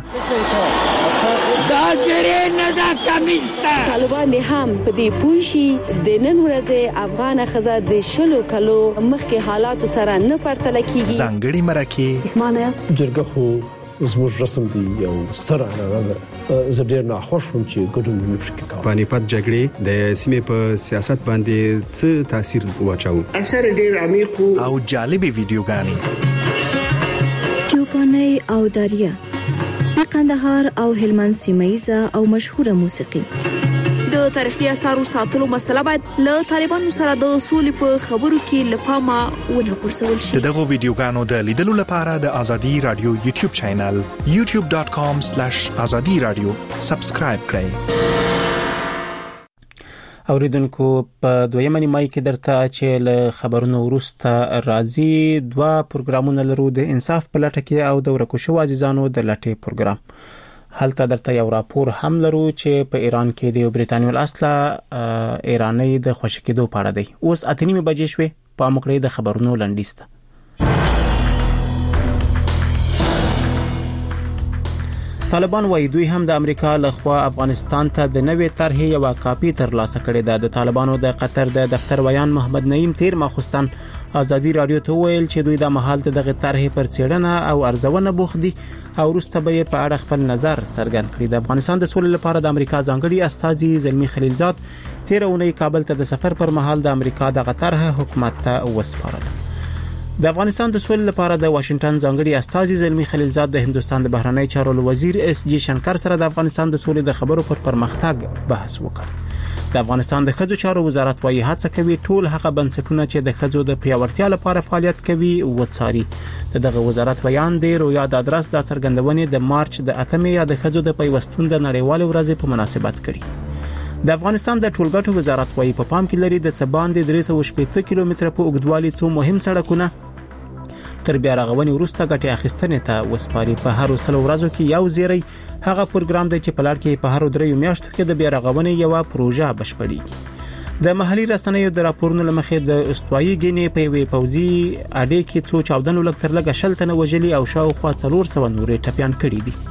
طالبان هم په دې پوښي د نن ورځې افغان خزه د شلو کلو مخکې حالات سره نه پرتل کیږي. ځانګړي مرکه معنی جرګه خو زموږ رسم دی یو ستر عنعنه ده. زه ډیر ناخوښ وم چې ګډون نه پکې کوم. پانیپت جګړې د سیمې په سیاست باندې څه تاثیر واچاو؟ اثر ډیر عمیق او جالبې ویډیوګانې چوپاني او دریا قندهار او هلمند سیمایزه او مشهوره موسیقي د د تاریخي آثارو ساتلو مسله باید له طالبانو سره د سولې په خبرو کې لپاره ونه غورځول شي. دغه ویډیوګانو د لیدلو لپاره د ازادي رادیو یوټیوب چینل youtube.com/azadi radio سبسکرایب کړئ. اوریدونکو په دویمه نیمه کې درته چې له خبرونو وروسته راځي دوه پروګرامونه لرو د انصاف په لټه کې او د ورکو شو عزیزانو د لټې پروګرام. هلته درته یو راپور هم لرو چې په ایران کې د بریټانیول اصله ایرانی د خوشی کېدو په اړه دی. اوس 8:30 بجې شوې په مکړې د خبرونو لنډیسته. طالبان وايي دوی هم د امریکا لخوا افغانستان ته د نوې طرحې یو کاپی ترلاسه کړې ده. د طالبانو د قطر د دفتر ویان محمد نعیم تیر ماخستان ازادي رادیو ته ویل چې دوی د محل دغه طرحې پر څېړنه او ارزونه بوخت دي او وروسته به په اړه خپل نظر څرګند کړي. د افغانستان د سولې لپاره د امریکا ځانګړي استازي زلمی خلیلزاد تیر اونۍ کابل ته د سفر پر مهال د امریکا د طرحه حکومت ته وسپارله. د افغانستان د سولې لپاره د واشنگټن ځانګړي استازي زلمی خلیلزاد د هندستان د بهرنی چارو وزیر اس جی شنکر سره د افغانستان د سولې د خبرو پر پرمختګ بحث وکړ. د افغانستان د ښځو چارو وزارت وايي هڅه کوي ټول هغه بنسټونه چې د ښځو د پیاوړتیا لپاره فعالیت کوي وڅاري. دغه وزارت بیان دی رویا د ادرس د څرګندونې د مارچ د 8 یا د ښځو د پیوستون د نړیوال ورځې په مناسبت کړي. د افغانستان د ټولګټو وزارت وايي په پام کې لري د سبان د 380 کیلومتره په اوږدوالي څو مهم سړکونه تر بیا رغونې وروسته ګټې اخیستنې ته وسپاري. په هر 100 ورځو کې یو زیری هغه پروګرام دی چې په لړ کې په هر 3 میاشتو کې د بیا رغونې یو پروژه بشپړېږي. د محلي رسنیو د راپورونو لمخې د استوایي ګینې په وی پوزي اډې کې څو چاودنو لګ تر لګه شلتنه وجلي او شاوخوا 400 نورې ټپيان کړي دي.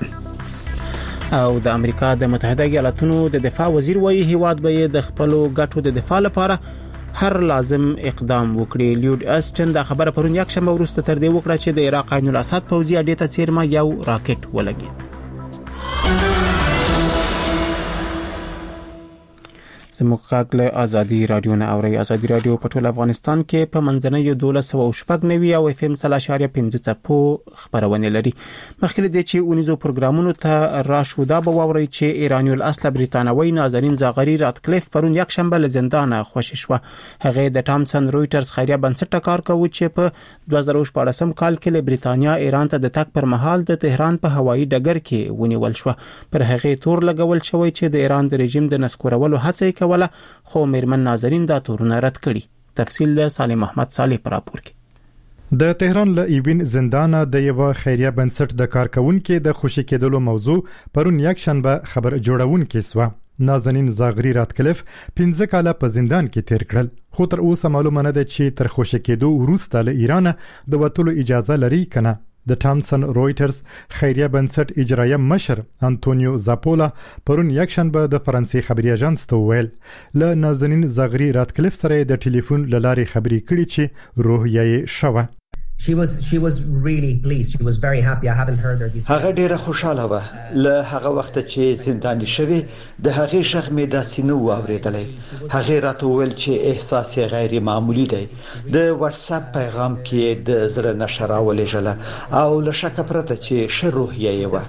او د امریکا د متحده ایالاتونو د دفاع وزیر وايي هیواد به د خپل ګټو د دفاع لپاره هر لازم اقدام وکړي. لیود اسټن د خبره پرون یک شنبه وروسته تر دې وکړه چې د عراق عین الاسد پوځي اډې ته څیرمه یو راکټ ولګید. زموږ له ازادي رادیو نه اوري. ازادي رادیو په ټول افغانستان کې په منځنۍ 1290 او اف ام 3.5 خبرونه لري. مخکې د چې اونیزو پروګرامونو ته راشو دا به ووري چې ایرانی الاصل بریتانوي نازنین زاغری راتکلیف پرون یک شنبه له زندان خوشی شو. هغه د ټامسن رويټرز خیریه بنسټ کار کوي چې په 2014 کال کې له بریتانیا ایران ته د تک پر مهال د تهران په هوایي ډګر کې ونیول شو. پر هغه تور لګول شوی چې د ایران د رژیم د نسکورولو هڅه ولا خو میرمن ناظرین دا تورونه رد کړي. تفصیل د سالم احمد صالح پر راپور کې. د تهران له ایوین زندان د یو خیریه بنسټ د کارکونکو د خوشی کېدلو موضوع پرون یک شنبه خبر جوړونکو سوا. نازنین زاغری راتکلیف 15 کاله په زندان کې تیر کړل. خو تر اوسه معلومه نه ده چې تر خوشی کېدو وروسته له ایران د وټولو اجازه لري کنه. د ټامسن رويټرز خیریه بنسټ اجرایه مشر انټونیو زاپولا پرون یک شنبه د فرانسې خبري اژانس ته ویل له نازنین زاغری راتکلیف سره د ټلیفون لارې خبري کړي چې روحیه شوه. She was really pleased. She was very happy. I haven't heard her this. هغه ډیره خوشاله و له هغه وخت چې زنداني شوی د هغه شخ مې د سینو واوریدلې. هغه راته ویل چې احساس غیر معمولی دی. د واتس اپ پیغام کې د زړه نشره ولېجله او له شک پرته چې شروحیه و.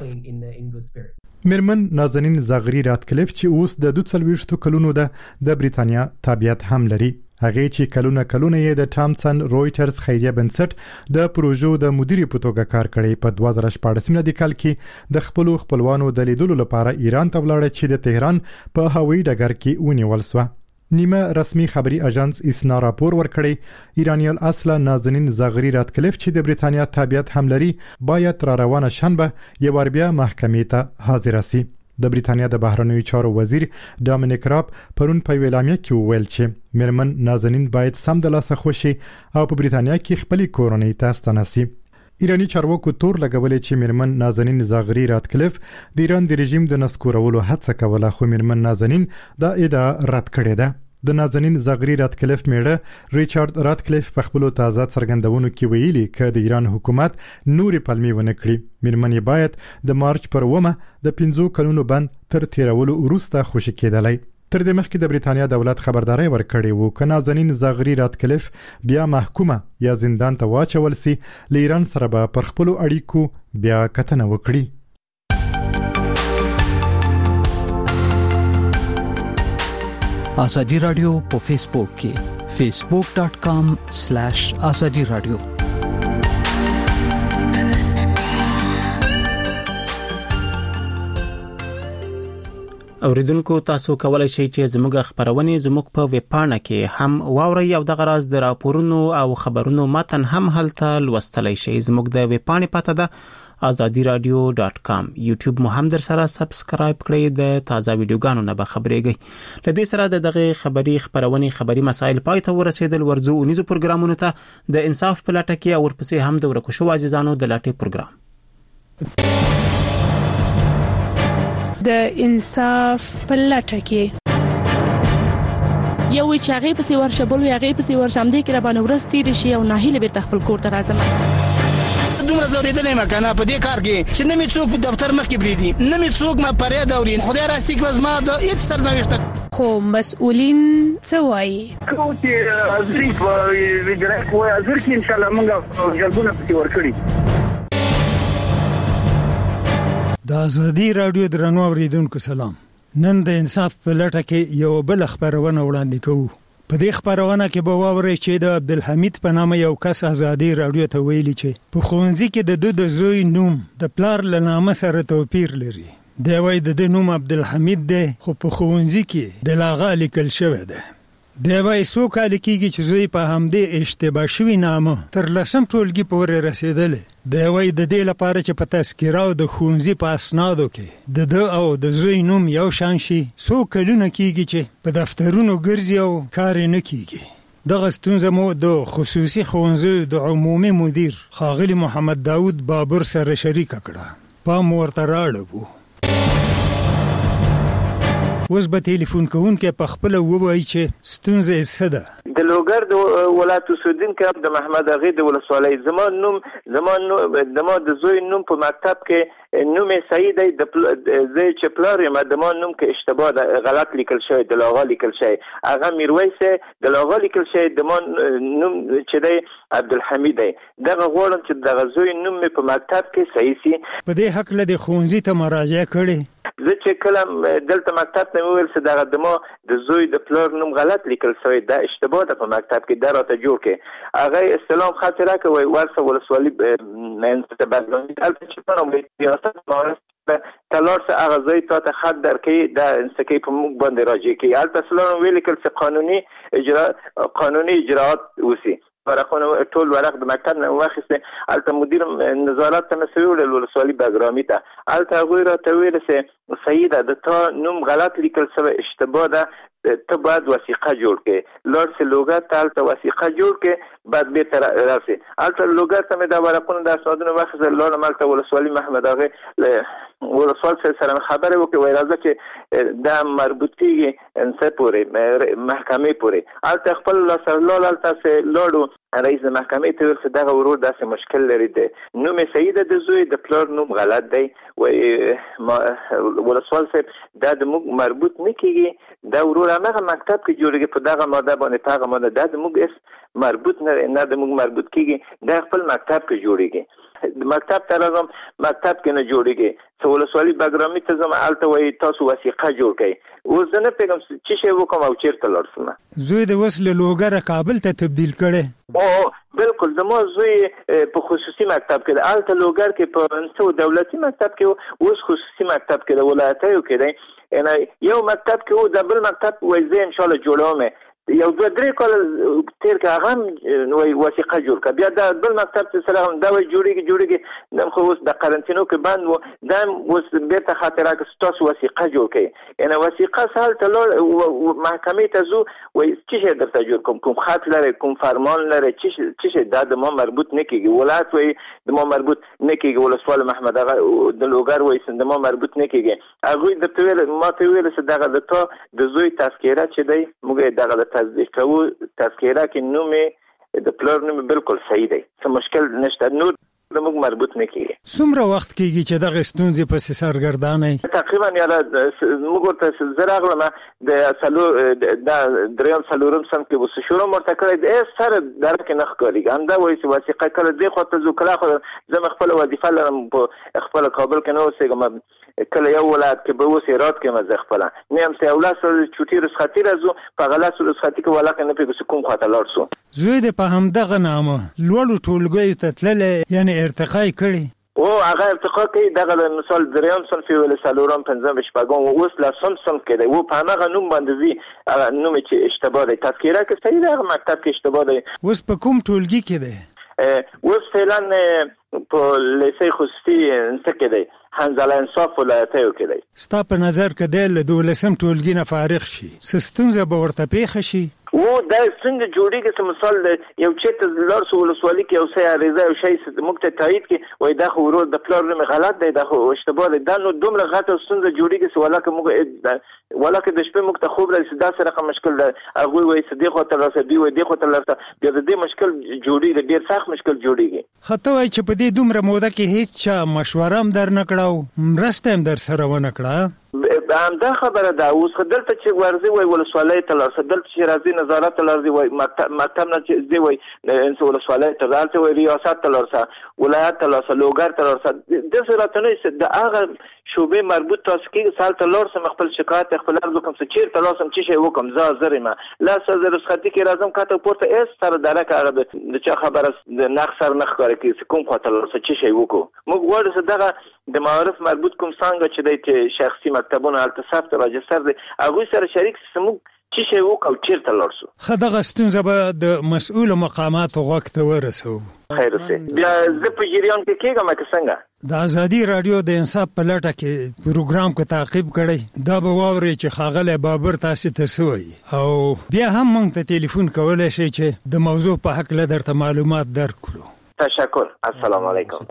میرمن نازنین زاغری راتکلیف چې اوس د 22 کلونو ده د بریتانیا تابعیت هم لري. هغه چې کلونه یې د ټامسن رويټرز خیریه بنسټ د پروژو د مدیری په توګه کار کړی. په 2014 کال کې د خپلوانو د لیدلو لپاره ایران ته ولاړ چې د تهران په هوایي ډګر کې ونیول شو. نیمه رسمي خبري اژانس اسنا راپور ورکړی ایرانی الاصل نازنین زاغری راتکلیف چې د بریتانیا تابعیت هم لري باید را روانه شنبه یو بیا محکمې ته حاضر شي. د بریتانیا د بهرنیو چارو وزیر ډامینیک راب پرون په اعلامیه کې ویل چې میرمن نازنین باید سم د لاسه خوشي او په بریتانیا کې خپل کورنۍ ته ستنسي. ایرانی چارواکو تور لګولې چې میرمن نازنین زاغری راتکلیف د ایران د رژیم د نسکورولو هڅه کوله خو میرمن نازنین دا ادعا رد کړې ده. د نازنین زاغری راتکلیف میړه ریچارډ راتکلیف په خپل تازه څرګندونو کې ویلي چې د ایران حکومت نوري پلمې ونه کړي. میرمن باید د مارچ پر 1 د 15 کلونو بند تر تیرولو وروسته خوشی کېدلای. تر دې مخکې د بریتانیا دولت خبرداري ورکړې وو چې نازنین زاغری راتکلیف بیا محکومه یا زندان ته واچول سي. ل ایران سره به پر خپل اړیکو بیا کتنه وکړي. ازادي رادیو په فیسبوک کې facebook.com/azadi radio. اوریدونکو تاسو کولای شئ چې زموږ خبرونه زموږ په ویب پاڼه کې هم واورئ او د غراز د راپورونو او خبرونو متن هم هلته لوستلای شئ. زموږ د ویب پاڼې پته ده azadiradio.com. یوټیوب مو هم در سره سبسکرایب کړئ، د تازه ویډیوګانو نه به خبرېږئ. لدې سره د دغه خبري مسایل پای ته ورسېدل. ورځو اونیزو پروګرامونو ته د انصاف په لټه کې او ورپسې هم د ورکو شو عزیزانو د لټې پروګرام د انصاف په لټه کې یو وی چاغې پسې ورشه بل یې غې پسې ورشم دې کې را باندې ورستې رشي او ناهیله به تخپل کور ته راځم. دومره زوریدلې مکنه په دې کار کې چې نه می څوک دفتر مخ کې بریدي، نه می څوک ما پرې دورین خدای راستي کې وزما د هیڅ سرنوشت خو مسؤلین څه وایي کوم چې ازري په ویډرا کوی ازر کې ان شاء الله موږ جلبونه پسې ورکړي. د ازادي رادیو درنو اوریدونکو سلام. نن د انصاف په لټه کې یو بل خبرونه وړاندې کوو. په دې خبرونه کې به واورئ چې د عبدالحمید په نامه یو کس ازادي رادیو ته ویلي چې په ښوونځي کې د زوی نوم د پلار له نامه سره توپیر لري. دی وایي د نوم عبدالحمید دی خو په ښوونځي کې د لاغا لیکل شوی دی. دی وایي څو کاله کېږي چې زوی په همدې اشتباه شوي نامه تر 10م ټولګي پورې رسېدلی. دی وایي د دې لپاره چې په تذکره او د ښوونځي په اسنادو کې د ده او د زوی نوم یو شان شي. څو کلونه کېږي چې په دفترونو ګرځي او کار یې نه کېږي. دغه ستونزه مو د خصوصي ښوونځیو د عمومي مدیر ښاغلي محمد داود بابر سره شریکه کړه. پام ورته راړو. اوس به تلیفون کوونکی په خپله ووایي چې ستونزه یې څه ده. د لوګر د ولایت اوسیدونکی د محمد اغې د ولسوالۍ زما د زوی نوم په مکتب کې نوم یې صحیح دی، زه چې پلار یم د ما نوم کې اشتباه ده، غلط لیکل شوی، د لاغا لیکل شوی، هغه میرویس د لاغا لیکل شوی، د ما نوم چې دی عبدالحمید دی. دغه غواړم چې دغه زوی نوم مې په مکتب کې صحیح سي. په دې هکله د ښوونځي ته مراجعه کړې؟ زه چې کله دلته مکتب ته وویل چې دغه د ما د زوی د پلار نوم غلط لیکل شوی، دا اشتباه ده په مکتب کې، دا راته جوړ کړي. هغه استلام خط راکوي ورسه ولسوالي انتباهګانې هلته چې پنه ریاست تلار سه هغه ځای ته خط درکې دا انسکې په موږ باندې راځي کې هلته سلام ویل کړ چې قانوني اجراءات وسی. ورقونه ټول ورق د مکتب نه واخیسته. البته مدیر نظارت ته مسؤل ولسوالي باګرامي ته البته غوړه ته ویل چې سیده د تا نوم غلط لیکل شوی، اشتباه ده، ته باید وثیقه جوړ کړې. لار سه لوګر ته البته وثیقه جوړ کړې بعد به تر راسي. البته لوګر ته مې دا ورقونه د اسنادونو واخیسته. لار مالته ولسوالي محمد اغه ولسوال سره خبره وکړه وای راځه چې دا مربوط کیږي انسه پورې محکمې پورې. البته خپل لاسرلال البته لارو رئیس محکمې ته ویل چې دغه ورور داسې مشکل لري دی، نوم یې صحیح ده، د زوی د پلار نوم غلط دی. ولسوال صاحب دا د موږ مربوط نه کیږي، دا ورور هغه مکتب کې جوړیږي په دغه ماده باندې هغه ماده دا د موږ اس مربوط نه د موږ مربوط کیږي، دا خپل مکتب کې جوړیږي. مکتب ته راځم مکتب کې نه جوړیږي. ولسوالي باګرامي ته زما الته وای تاسو وثیقه جوړ کړئ. اوس زه نه پیغام چې شی وکم او چیرته لاړم. زوی د وسله لوګر کابل ته تبدیل کړي؟ او بالکل زما زوی په خصوصي مکتب کې الته لوګر کې په انسو دولتي مکتب کې اوس خصوصي مکتب کې د ولایتو کې دی. یو مکتب کې او د بل مکتب وای زه ان شاء الله جوړوم. یو 2-3 کال تیر کې هغه وثیقه جوړ کړ. بیا د بل مکتب سره هم دا جوړیږي نن خو اوس د قرنټینو کې بند و، دا اوس بیرته خاطره کې تاسو وثیقه جوړ کړئ. یعنی وثیقه سهل ته محکمې ته ځو وای چې درته جوړ کوم خط لري، کوم فرمان لري، چې دا د ما مربوط نه کیږي. ولایت وای د ما مربوط نه کیږي. ولسوال محمد اغه د لوګر وای د ما مربوط نه کیږي. هغه د تویل ما ته ویل چې دغه د تو د زوی تذکره چې دی موږ دغه تصدیق کوو. تذکره کې نوم د پلار نوم بالکل صحیح دی، څه مشکل نشته، نور موږ مربوط نه کیږي. څومره وخت کیږي چې دغه ستونزې په سرګردانه؟ تقریبا یاله موږ ته زراغله د دریم سلورم سم کې وسه شروع مرته کړی د سره درک نه ښکاري. انده وایي چې وثیقه کړه دی خو ته ځو کله خو زه خپل وظیفه لرم په خپل کابل کې نه اوسېږم. کله یو ولایت کې به وسیرات کې مزه خپل نه هم سه اولاد سره چوټي رسختی راځو په غلا سره رسختی کې ولاکه نه پیګو کوم خاطر لارسو زوی د په همدغه نامه لوړو ټولګیو ته تللې یعنی ارتقا کړي او هغه ارتقا کوي دغه مثال دریم صنف ویل سالورم پنځم شپږم او اوس لا صنف کې دی او په هغه نوم باندې وی نوم چې اشتباه دی تذکره کې صحیح دی مکتب کې اشتباه دی اوس په کوم ټولګي کې دی اوس فعلا په لیسې خصوصي څه دی حنزله انصاف ولایتو کې دی ستا په نظر کې د 12 ټولګي نه فارغ شي سستونزه به ورته پیښ شي و دا څنګه جوړیږي چې مثال یو چې لار سو ولسوالي کې او سه عریضه او شی مکته تایید کې وای دا خو ورو د پلان نه غلط دی دا خو اشتباه دی دا نو دومره غلطه څنګه جوړیږي چې ولاکه د شپې مکته خوب راځي دا سره مشکل دی هغه وای صدیق او ترسه دی وای دی خو ترسه بیا د دې مشکل جوړیږي ډیر سخت مشکل جوړیږي خطه وای چې په دې دومره موده کې هیڅ مشوره هم در نکړاو مرسته هم در سره ونه کړه دا خبره ده اوس دلته چې ورزي وای ولسوالۍ ته لارسه دلته چې راځي نظارت لارځي وای مکتب نه چې دی وای انس ولسوالۍ ته راځي وای ریاست ته لارسه ولایت ته لارسه لوګر ته لارسه د سراتنه د هغه شوبې مربوط تاسو کې سال ته لارسه خپل شکایت خپل ارزو کوم څه چیر ته لارسم چې شی وکم زره ما لا سره رسختی کې راځم کاته پورته اس سره درک هغه د چا خبره د نقصر نه ښکار کې کوم خاطر لارسه چې شی وکړو موږ وړو دغه د معارف مربوط کوم څنګه چې د شخصي مکتبونو التصاف ته راجستر دي هغه سره شریک سمو چې شی وکاو چیرته لارسو خدغه ستونزه به د مسؤل مقامات وخت ورسو خیر سه بیا زه په جریان کې کېږم که څنګه د ازادي رادیو د انصاف په لټه کې پروګرام کو تعقیب کړی دا به واوري چې خاغله بابر تاسو ته سوی او بیا هم مونږ ته ټلیفون کولای شي چې د موضوع په حق له درته معلومات درکړو تشکر السلام علیکم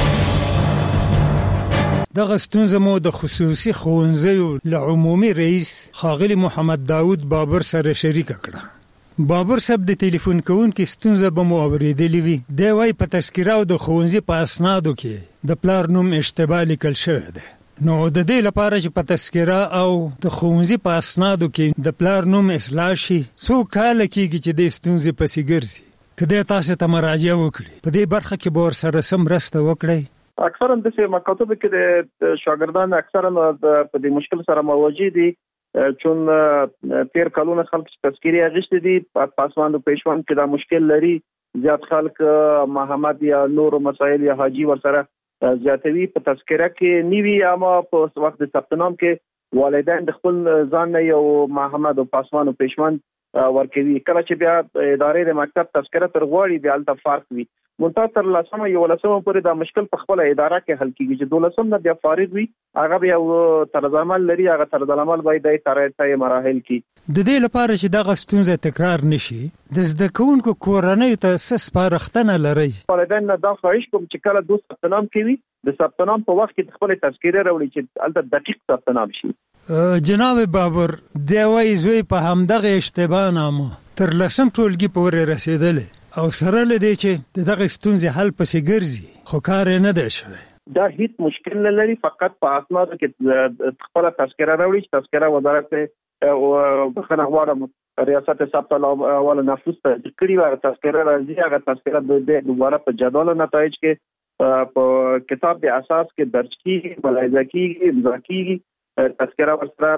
دغه ستونزه مو د خصوصي ښوونځیو له عمومي رئیس ښاغلي محمد داود بابر سره شریک کړه بابر صاحب د ټلیفون کوونکي ستونزه به مو اوریدلې وي دی وای په تذکره او د ښوونځي په اسنادو کې د پلار نوم اشتباه لیکل شوی دی نو د دې لپاره چې په تذکره او د ښوونځي په اسنادو کې د پلار نوم اصلاح شي څو کاله کېږي چې د ستونزې پسې ګرځي کله تاسو ته مراجعه وکړي په دې برخه کې به ورسره سم رسته وکړي اکثرا د مکاتب کې د شاګردان اکثرا په دې مشکل سره مواجه دي چون تیر کلونه خلک تذکری اغشت دي پاسوان او پېشوان کې دا مشکل لري زیات خلک محمد یا نور مسائل یا حاجی ورسره زیاتوي په تذکره کې نیوي اما په وخت د ثبت نام کې والدین د خپل ځان نه یو محمد او پاسوان او پېشوان ورکوي کله چې بیا ادارې د مکتب تذکره تر غواړي بیا الته فرق وي منتها تر لسمه یو لسمه پورې دا مشکل په خپل اداره کې حل کیږي چې دولسم نه بیا فارغ وي هغه بیا طرز عمل لري هغه طرز عمل باید د ترې مراحل کې د دې لپاره چې دغه ستونزه تکرار نشي د زده کوونکو کورنۍ ته سپارښتنه لري والدین نه دا خواهش کوم چې کله دوه ثبت نام کوي د ثبت نام په وخت کې خپل تذکره راوړي چې البته دقیق ثبت نام شي جناب بابر دی وای زوی په همدغه اشتباه نامه تر لسم ټولګي پورې رسیدل او سره لدی چې دغه ستونزې حل پسې ګرځي خو کار نه دی شوی دا هیڅ مشکل نه لري فقط په اسنادو کې خپل تذکره راوړي چې تذکره وزارت او بخنه غواړم ریاست ثبت اول نفوذ ته کړی و تذکره راځي هغه تذکره د دوباره په جدول نتایج کې په کتاب د اساس کې درج کیږي ملاحظه کیږي امضا کیږي تذکره ورسره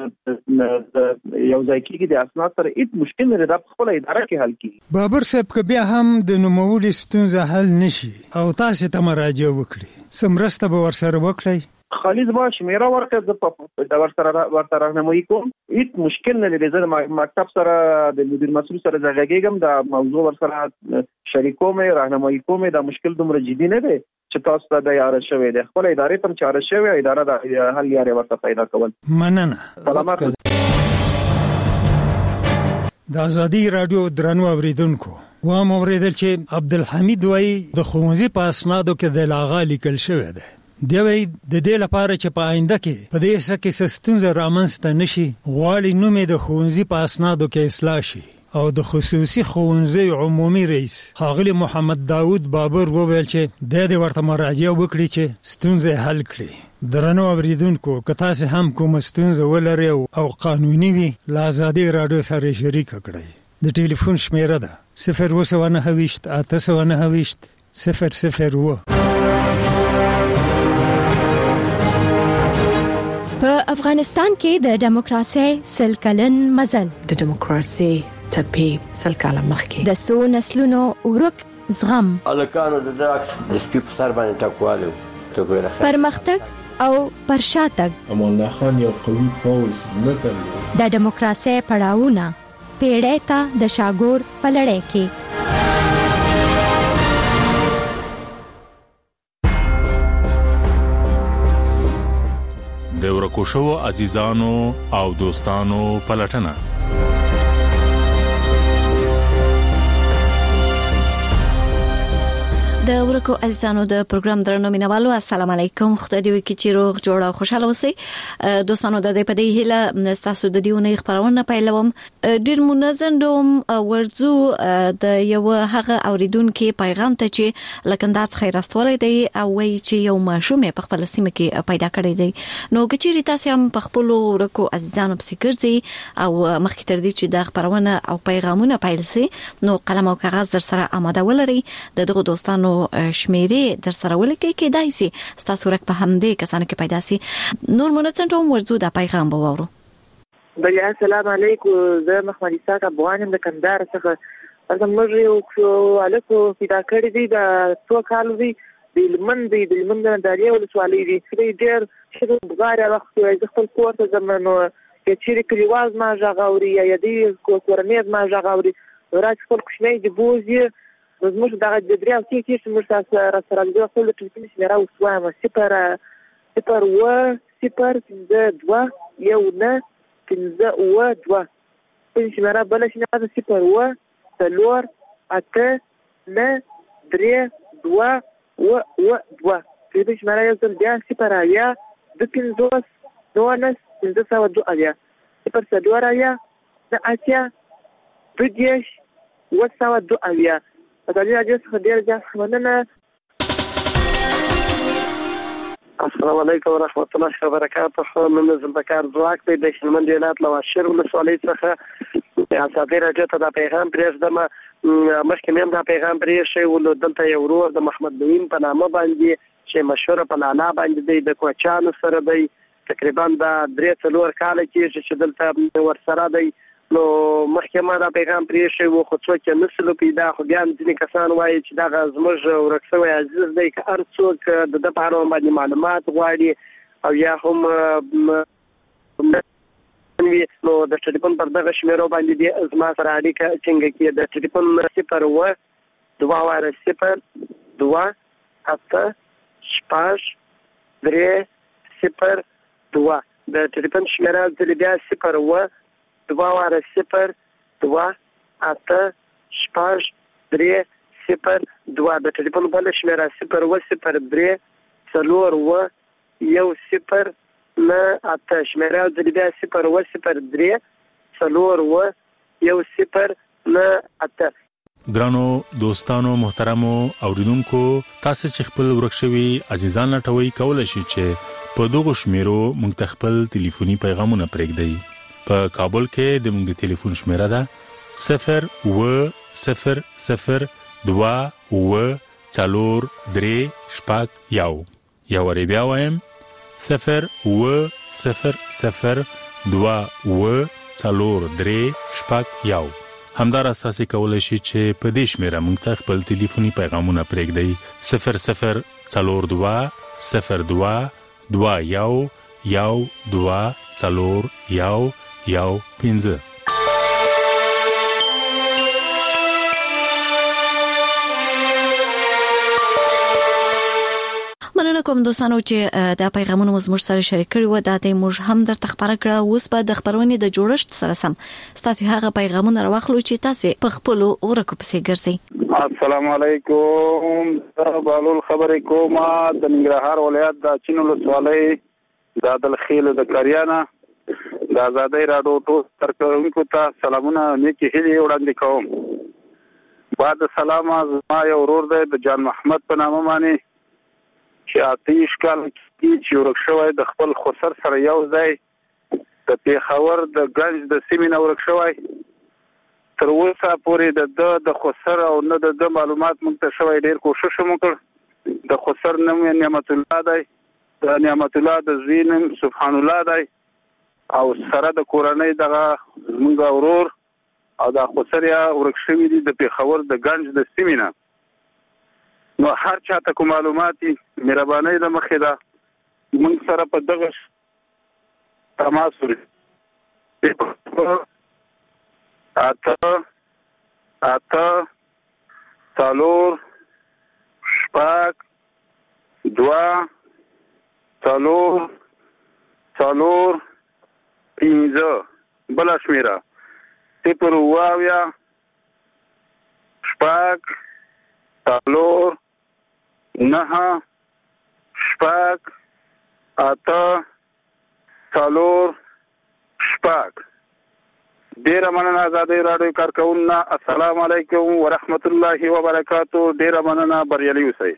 یو ځای کې د اسناد سره هیڅ مشکل نه ده په خپل اداره کې حل کیږي بابر صاحب که بیا هم د نوموړي ستونزه حل نشي او تاسو ته مراجعه وکړي سمرسته به ورسره وکړي خالص با شمیره ورکړه د ورته راهنمایي کوم هیڅ مشکل نه لري زه مکتب سره د مدیر مسؤل سره ځګېږم دا موضوع ورسره شریکوم راهنمایي کوم دا مشکل دومره جدي نه دی چې تاسو ته د یار شوی د خپل ادارې تم چاره شوی اداره د حل یاري ورته پیدا کول مننه سلامات د ازادي رادیو درنو اوریدونکو و مو اوریدل چې عبدالحمید وای د ښوونځي په اسنادو کې د لاغا لیکل شوی دی دی وای د دې لپاره چې په آینده کې په دې څه کې ستونزه رامنځته نشي غواړي نوم د ښوونځي په اسنادو کې اصلاح شي او د خصوصي ښوونځي عمومي رئیس ښاغلي محمد داود بابر وویل چې د ورته مراجعه وکړي چې ستونزه حل کړي درنو اوریدونکو که تاسو هم کوم ستونزه ولرئ او قانوني وي لا ازادي رادیو سره شریک کړئ د ټلیفون شمیره ده 029 829 001 په افغانستان کې د دیموکراسي سل کلن مزل د دیموکراسي څپې سل کاله مخکې د سو نسلونو ورک زغم الکانو د سپي په سر باندې ټکواله پرمختګ او پرشاتګ امان الله خان یو قوي پوځ نه درلود د دیموکراسي پړاوونه پیړۍ ته د شاګور په لړۍ کې د ورکو شو عزیزانو او دوستانو پلټنه د ورکو عزیزانو د پروګرام درنو مینوالو السلام علیکم خدای دې وکړي چې روغ جوړ او خوشاله اوسئ دوستانو د دې په دې هیله تاسو د دیونه خبرونه پیلوم ډیر منظم دوم ورزو د یو هغه اوریدونکو پیغام ته چې لکندار خیر استولې دی او وی چې یو ماشوم په خپل سیمه کې پیدا کړی دی نو چې تاسو هم په خپل ورکو عزیزانو په سیګرځي او مخکې تر دې چې د خبرونه او پیغامونه پیل سي نو قلم او کاغذ در سره آماده ولرئ دغه دوستانو شمیرې در سره ولیکئ کېدای شي تاسو ورک په همدې کسانو کې پیدا سي نور منځنټوم ورزو د پیغام بوورو بله السلام علیکم زه محمد اسحاق افغانم د کندهار څخه زموږ یو الکو پیدا کړی دی د څو کالو دی د لمن د داریه ولسوالۍ دی چې ډېر ښه بغاره وخت یې خپل کور ته زمونو چې چیرې کلیواز ما ژغوري یا دې کورنۍ ما ژغوري راځي خپل کوچنی د بوزي زموږ دغه د دریا کې موږ تاسو را سره د خپل ټلیفون شمیره وسوامه 002 یو نه 52 په شمیره بل شمیره 0 تلور اته نه 3 2 و په شمیره یو ځل بیا 0 یا د 50 نونس 502 یا 0 یا د اتیا د 10 و2 یا پدې راځي چې ډېر ځای مننه السلام علیکم ورحمۃ اللہ وبرکاتہ من زلبکار زواک د شمن ولایت لواشر ولسوالۍ څخه اساطیر راځي ته د پیغام پرېږدم مخکې مې دا پیغام پرېښی ول دلته یو ورور د محمد نعیم په نامه باندې چې مشهور په لالا باندې د کوچانو سره دی تقریبا دا 3-4 کال کېږي چې دلته ورسره دی نو مخکې ما دا پیغام پرېښی و خو څوک یې نسلو پیدا خو بیا ځینې کسان وایي چې دغه زموږ ورک شوی عزیز دی که هر څوک د ده په اړه باندې معلومات غواړي او یا هم نو د ټلیفون پر دغه شمیرو باندې دی زما سره اړیکه ټینګه کړي د ټلیفون 0 8 شپږ 3 0 د ټلیفون شمیره د بیا 0 2 8 شپږ 3 0 د ټلیفون بل شمیره 0 4 یو 0 نه 8 شمیره د بیا 0 3 4 یو 0 نه 8 ګرانو دوستانو محترمو اوریدونکو تاسو چې خپل ورکشوي عزیزان لټوي کولای شئ چې په دغه شمیرو موږ خپل ټلیفوني پیغامونه پرېږدئ په کابل کې د موږ ټلیفون شمیره ده 0 یا وری بیا وایم 0 همدار اساسي کولای شي چې په دې شمیره موږ ته خپل ټلیفوني پیغامونه پرېږدئ 002 مننه کوم دوستانو چې دا پیغامونه موږ سره شریک کړي و دا ته موږ هم درته خبره کړه اوس به د خبرونې د جوړښت سره سم تاسو هغه پیغامونه راوخلو چې تاسو په خپل ورکو پسې ګرځئ السلام علیکم بالول خبرې کوم د ننګرهار ولایت د چینو ولسوالۍ د دلخیل د کریانه د آزادۍ راډیو ټول ترکونکو ته سلامونه نیکی هیلې وړاندې کوم بعد سلام ما یو ورور دی د جان محمد په نامه باندې چې 30 کال چې ورک شوی د خپل خسر سره یو ځای د پیښور د ګنج د سیمې ورک شوی تر اوسه پورې د خسر او نه د معلومات موږ ته شوی ډیر کوشش وکړ د خسر نوم نعمت الله دی د نعمت الله د زوینم سبحان الله دی او سره د کورنۍ دغه زموږ ورور او د خسریا ورکشوي دي د پیښور د گنج د سیمینه نو هر چاته کوم معلوماتي مهرباني د مخې ده موږ سره په دغه تماس اته څلور شپږ دوه څلور پنځه بله شمېره 0 شپږ څلور 9 شپږ اته څلور شپږ. ډیره مننه آزادۍ راډیو کارکونکو. السلام علیکم ورحمت الله وبرکاتہ. ډیره مننه، بریالي اوسئ.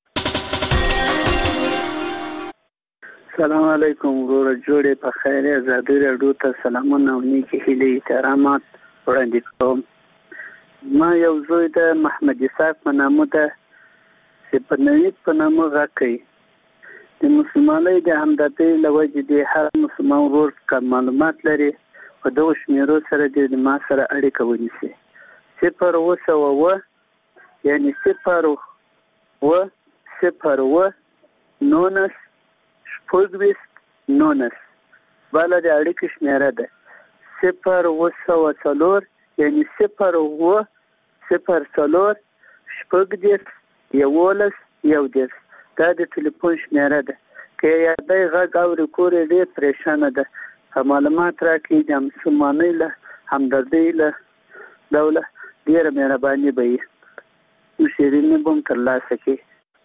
السلام علیکم ورور جوړې په خیر. آزادۍ راډیو ته سلامونه او نیکی هیلې احترامات وړاندې کوم. ما یو زوی د محمد اسحاق په نامه ده چې په نوید په نامه غږ کوي. د مسلمانۍ د همدردۍ له وجې د هر مسلمان ورور که معلومات لري په دغو شمېرو سره د ما سره اړیکه ونیسي. 0 یعنی 0 19 بله د اړیکې شمېره ده 0 یعنی 0 11 دا د ټلیفون شمېره ده. که یادای غږ اوري کور یې ډېر پریشانه ده. که معلومات راکړي د مسلمانۍ له همدردۍ له ډوله ډېره مهرباني به وي. مشرینې به هم ترلاسه کړي.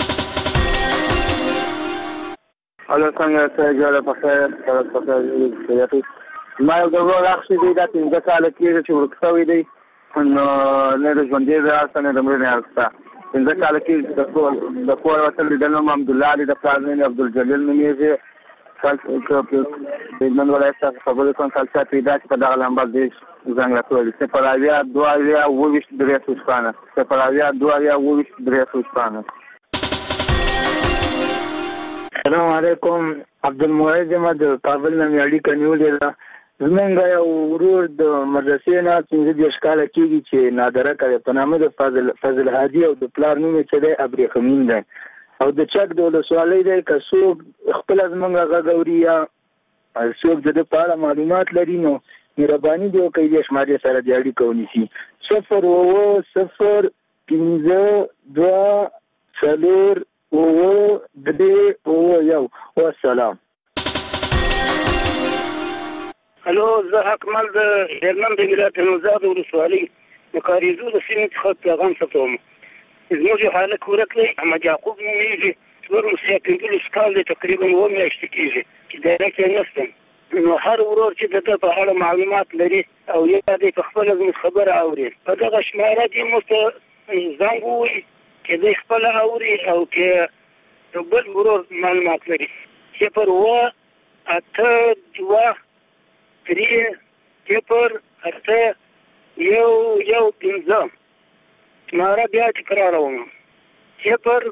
الو څنګه ته جوړه په خیر. ما یو د ورور اخ دی دا 15 کاله کېږي چې ورک شوی دی نو نه د ژوندې د هسته نه د مړینې هسته 15 کاله کېږي. د کور وطن لیدل نوم عبدالله علي د پلار نوم عبدالجلیل نومېږي. نن ولایت څخه خبرې کوم کلچا پیدا چې په دغه لمبر دی زنګ راکولی 0 السلام علیکم. عبدالمعید یم د کابل نه مې اړیکه نیولې ده. زمونږ یو ورور د مدرسې نه 15 کاله کېږي چې نادره کوي په نامه د فضل هادي او د پلار نوم یې چې دی ابریخمین دی او د چک د ولسوالۍ دی. که څوک خپله زمونږ غږ اوري یا څوک د ده په اړه معلومات لري نو مهرباني دې وکړئ دې شمارې سره دې اړیکه ونیسي 0 0 5 2 3 والسلام. الو زه اکمل د هرمن د ولایت نوزاد ولسوالۍ د کاریزو د سیمې څخه پیغام ستوم. زموږ یو هلک ورک دی احمد یعقوب نومېږي. څلور 15 کال دی تقریبا 2 میاشتې کېږي چې دایره کې نشته. نو هر ورور چې د ده په اړه معلومات لري او یا دې په خپله زموږ خبره اوري په دغه شماره دې موږ ته زنګ ووایي چې دی خپله اوري او که یو بل ورور معلومات لري 0 8 2 3 0 8 1 5 شماره بیا تکراروم 0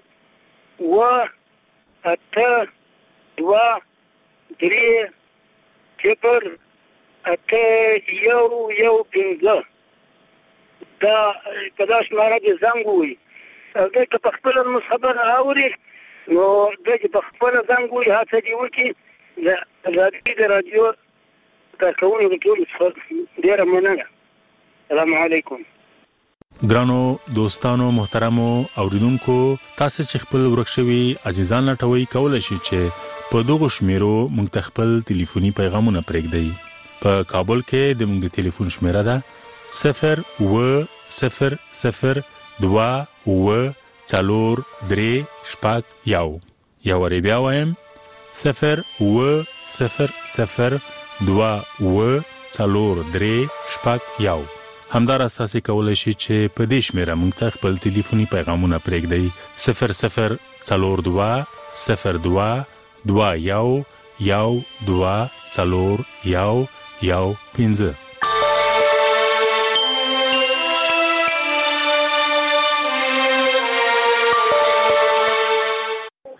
8 2 3 0 8 1 5 دا په دا شماره دې زنګ ووایي او دی که په خپله زموږ خبره اوري نو دی چې په خپله زنګ ووایي هڅه دې وکړي د آزادۍ د راډیو کارکوونکو د ټولو څخه ډېره مننه. السلام علیکم. ګرانو دوستانو محترمو اوریدونکو تاسو چې خپل ورک شوي عزیزان لټوي کولای شئ چې په دغه شمیرو موږ ته خپل ټلیفوني پیغامونه پرېږدئ. په کابل کې د موږ د ټلیفون شمیره ده 0 0 0 2 4 3 شپږ یو بیا وایم 0 0 0 2 4 3 شپږ یو. همدارس تاسو کولای شئ چې په دې شمیره موږ ته خپل ټلیفوني پیغامونه پرېږدئ 0 0 4 2 0 2 2 4 1 5.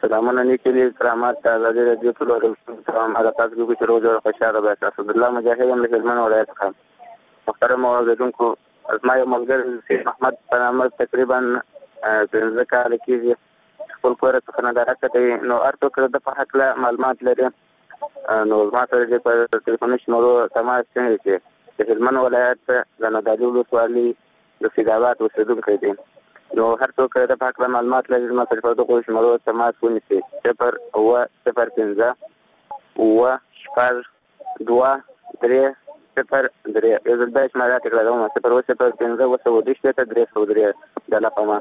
سلامونه نیکلي کرامات آزادي رادیو ټول سلام هغه تاسو کې چې روز خوشاله به تاسو د الله مجاهد هم له هلمند ولایت څخه محترم اوریدونکو اسماء ملګری سید محمد په نامه تقریبا 15 کال کې خپل کور څخه نه راکړی نو ارته کړ د په حق له معلومات لري نو ما سره د ټلیفون شمارو تماس څنګه چې هلمند ولایت د نادعلي ولسوالۍ د سیداباد اوسیدونکی دی نو هر څوک د په حق له معلومات لري ما سره د کوم شمارو تماس ونیسي 005 و شپږ 2 3 0 یو ځل به شماره تکراروم 005 و 3 د لپاره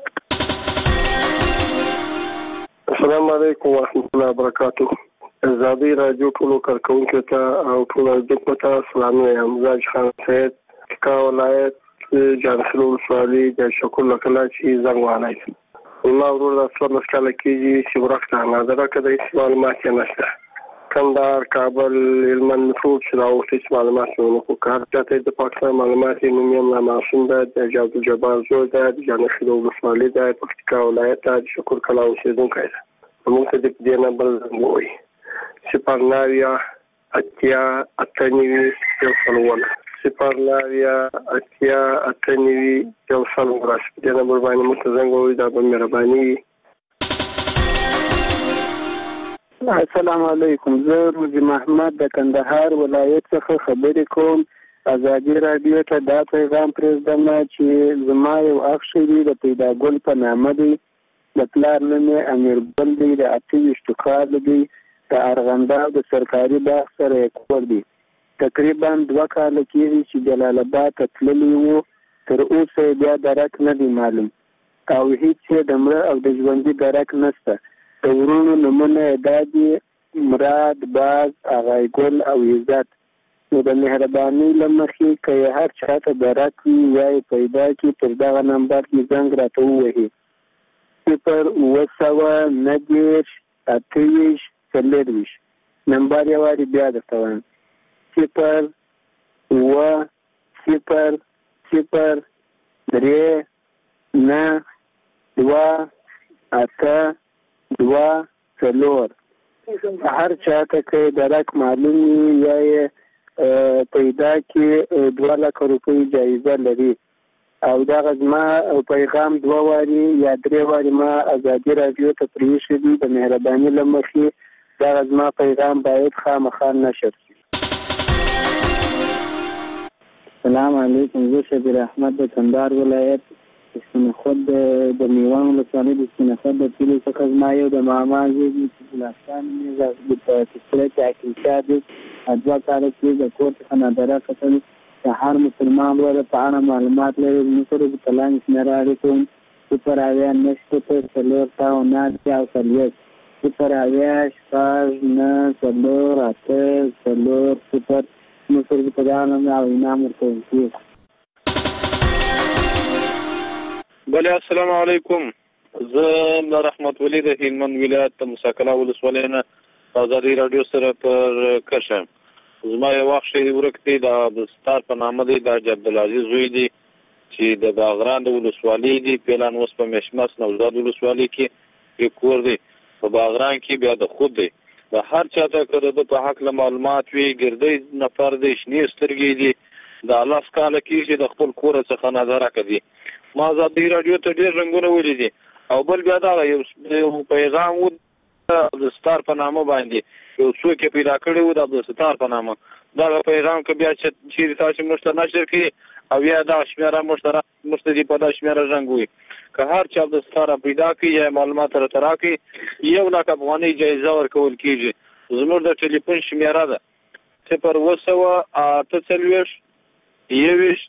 السلام علیکم ورحمۃ اللہ وبرکاتہ آزادی رادیو ټولو کارکونکو ته او ټولو دغه ته سلام یم زاج خان سید کا ولایت جانسلو ولسوالۍ د شکر لکلا چې زنګ وانای ما ورور د څو مسکاله کېږي چې ورخته نظر کړی معلومات یې نشته کندهار کابل هلمند ټول چې راوستي معلومات نو کار ته د پاکستان معلومات یې نوم یې معصوم ده د جابر جبار زوی ده د جانسلو ولسوالۍ ده پکتیکا ولایت د شکر کلا اوسیدونکی ده موږ ته د دې نمبر وایي سپارناویا اتیا اتنیوی یو سلوان سپارناویا اتیا اتنیوی یو سلوان راست دې نمبر باندې متزنګ وي دا به مهرباني السلام علیکم زه روزي محمد د کندهار ولایت څخه خبرې کوم آزادي رادیو ته دا پیغام پرېږدم چې زما یو اخ شوی د پیدا ګل په نامه دی د پلار نوم یې امیر ګل دی د 28 کال دی د ارغنداب د سرکاري باغ سره کور دی تقریبا 2 کال کېږي چې جلال آباد ته تللی وو تر اوسه بیا درک نه دی معلوم او هیڅ د مړه او د ژوندي درک نشته د ورونو نومونه یې دي مراد باز اغای ګل او عزت نو د مهرباني له مخې که هر چاته درک وي یا یې پیدا کړي تر دغه نمبر کې زنګ راته ووهي 0 9 28 نمبر یې واري بیا درته وایم 0 0 0 3 9 2 8 2 4 هر چاته که درک معلوم یا پیدا کې 2 لک روپۍ جایزه لري او دا غزما پیغام 2 واري یا 3 واري ما آزادي رادیو ته پریښی دي د مهرباني له مخې دا غزما پیغام باید خامخا نشر شي السلام علیکم زه شبیر احمد د کندهار ولایت سپینخود د میوان ولسوالۍ د سپینخود د کلي څخه زما یو د ماما زوی چې ګلستان مې په تذکره کې عقیقه دی 2 کاله کې د کور څخه نادره کتل د هر مسلمان ورته په اړه معلومات لري نو سره د کلام شمېره علیکم سپر اویا نشته په څلور تاو نه او څلور سپر اویا شپږ نه څلور اته څلور سپر نو سره د کلام او انعام ورکوي بله السلام علیکم زه رحمت ولی د هلمند ولایت مساکلا ولسوالۍ نه آزادي رادیو سره پر کشم زما یو وخت شي ورکتي د ستار په نامه دی د عبدالعزیز زوی دی چې د باغران د ولسوالۍ دی پلان اوس په مشمس نوزاد ولسوالۍ کې کور دی په باغران کې بیا د خود دی د هر چاته کړه د په حق له معلومات وی ګرځي نفر دی شنې سترګې دی د الله سکاله کې چې د خپل کور څخه نظر کوي ما آزادي رادیو ته ډېر رنگونه ولیدي او بل بیا دا یو پیغام و د ستار په نامه باندې یو څوک پیدا کړی و د ستار په نامه دا پیغام که بیا چې تاسو مشته نشر کړي او یا دا شمیره مشتری په دا شمیره رنګوي که هر چا د ستاره پیدا کړي یا معلومات راته راکړي 1 لک افغانۍ جایزه ورکول کیږي زموږ د ټلیفون شمیره ده 0 21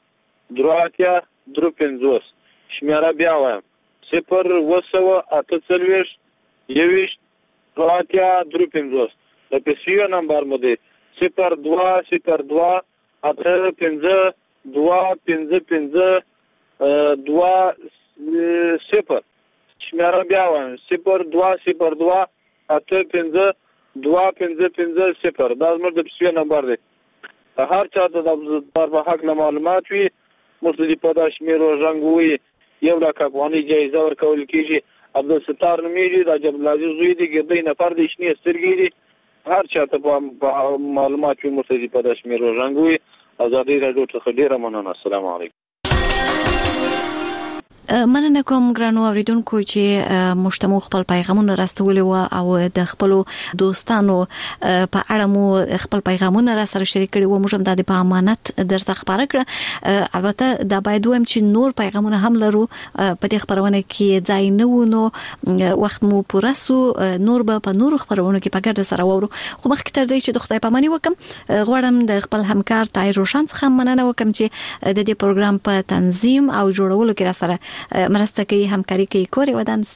23 شمیره بیا وایم 0 28 21 23 د پیسیو نمبر مو دی 0202 85 255 20 شمیره بیا وایم 0202 85 255 دا زموږ د پیسیو نمبر دی هر چا ته د په حق له معلومات وي مستدی په دا شمیرو رنګ وي 1 لک افغانۍ جایزه ورکول کیږي عبدالستار نومیږي د جبل العزیز زوی دی ګردې نفر د شنی سترګې دي هر چاته په معلومات چې مرتضی په دشمیر رنګوي ازادي راډیو ته ډیره مننه. السلام علیکم. مننه کوم ګرانو اوریدونکو چې مشتمو خپل پیغامونه راستولي و او د خپل دوستانو په اړه مو خپل پیغامونه را سره شریک کړي و. موږ هم د امانت درته خبره کړه. البته دا باید وایم چې نور پیغامونه هم لرو په دې خبرونه کې ځای نه ونه وخت مو پوره سو نور به په نور خبرونه کې په ګرد سره وورو. خو مخکې تر دې چې د خدای پاماني وکم غواړم د خپل همکار طاهر روشن څخه مننه وکم چې د دې پروګرام په تنظیم او جوړولو کې را سره مرسته کوي همکاري کوي کوري ودان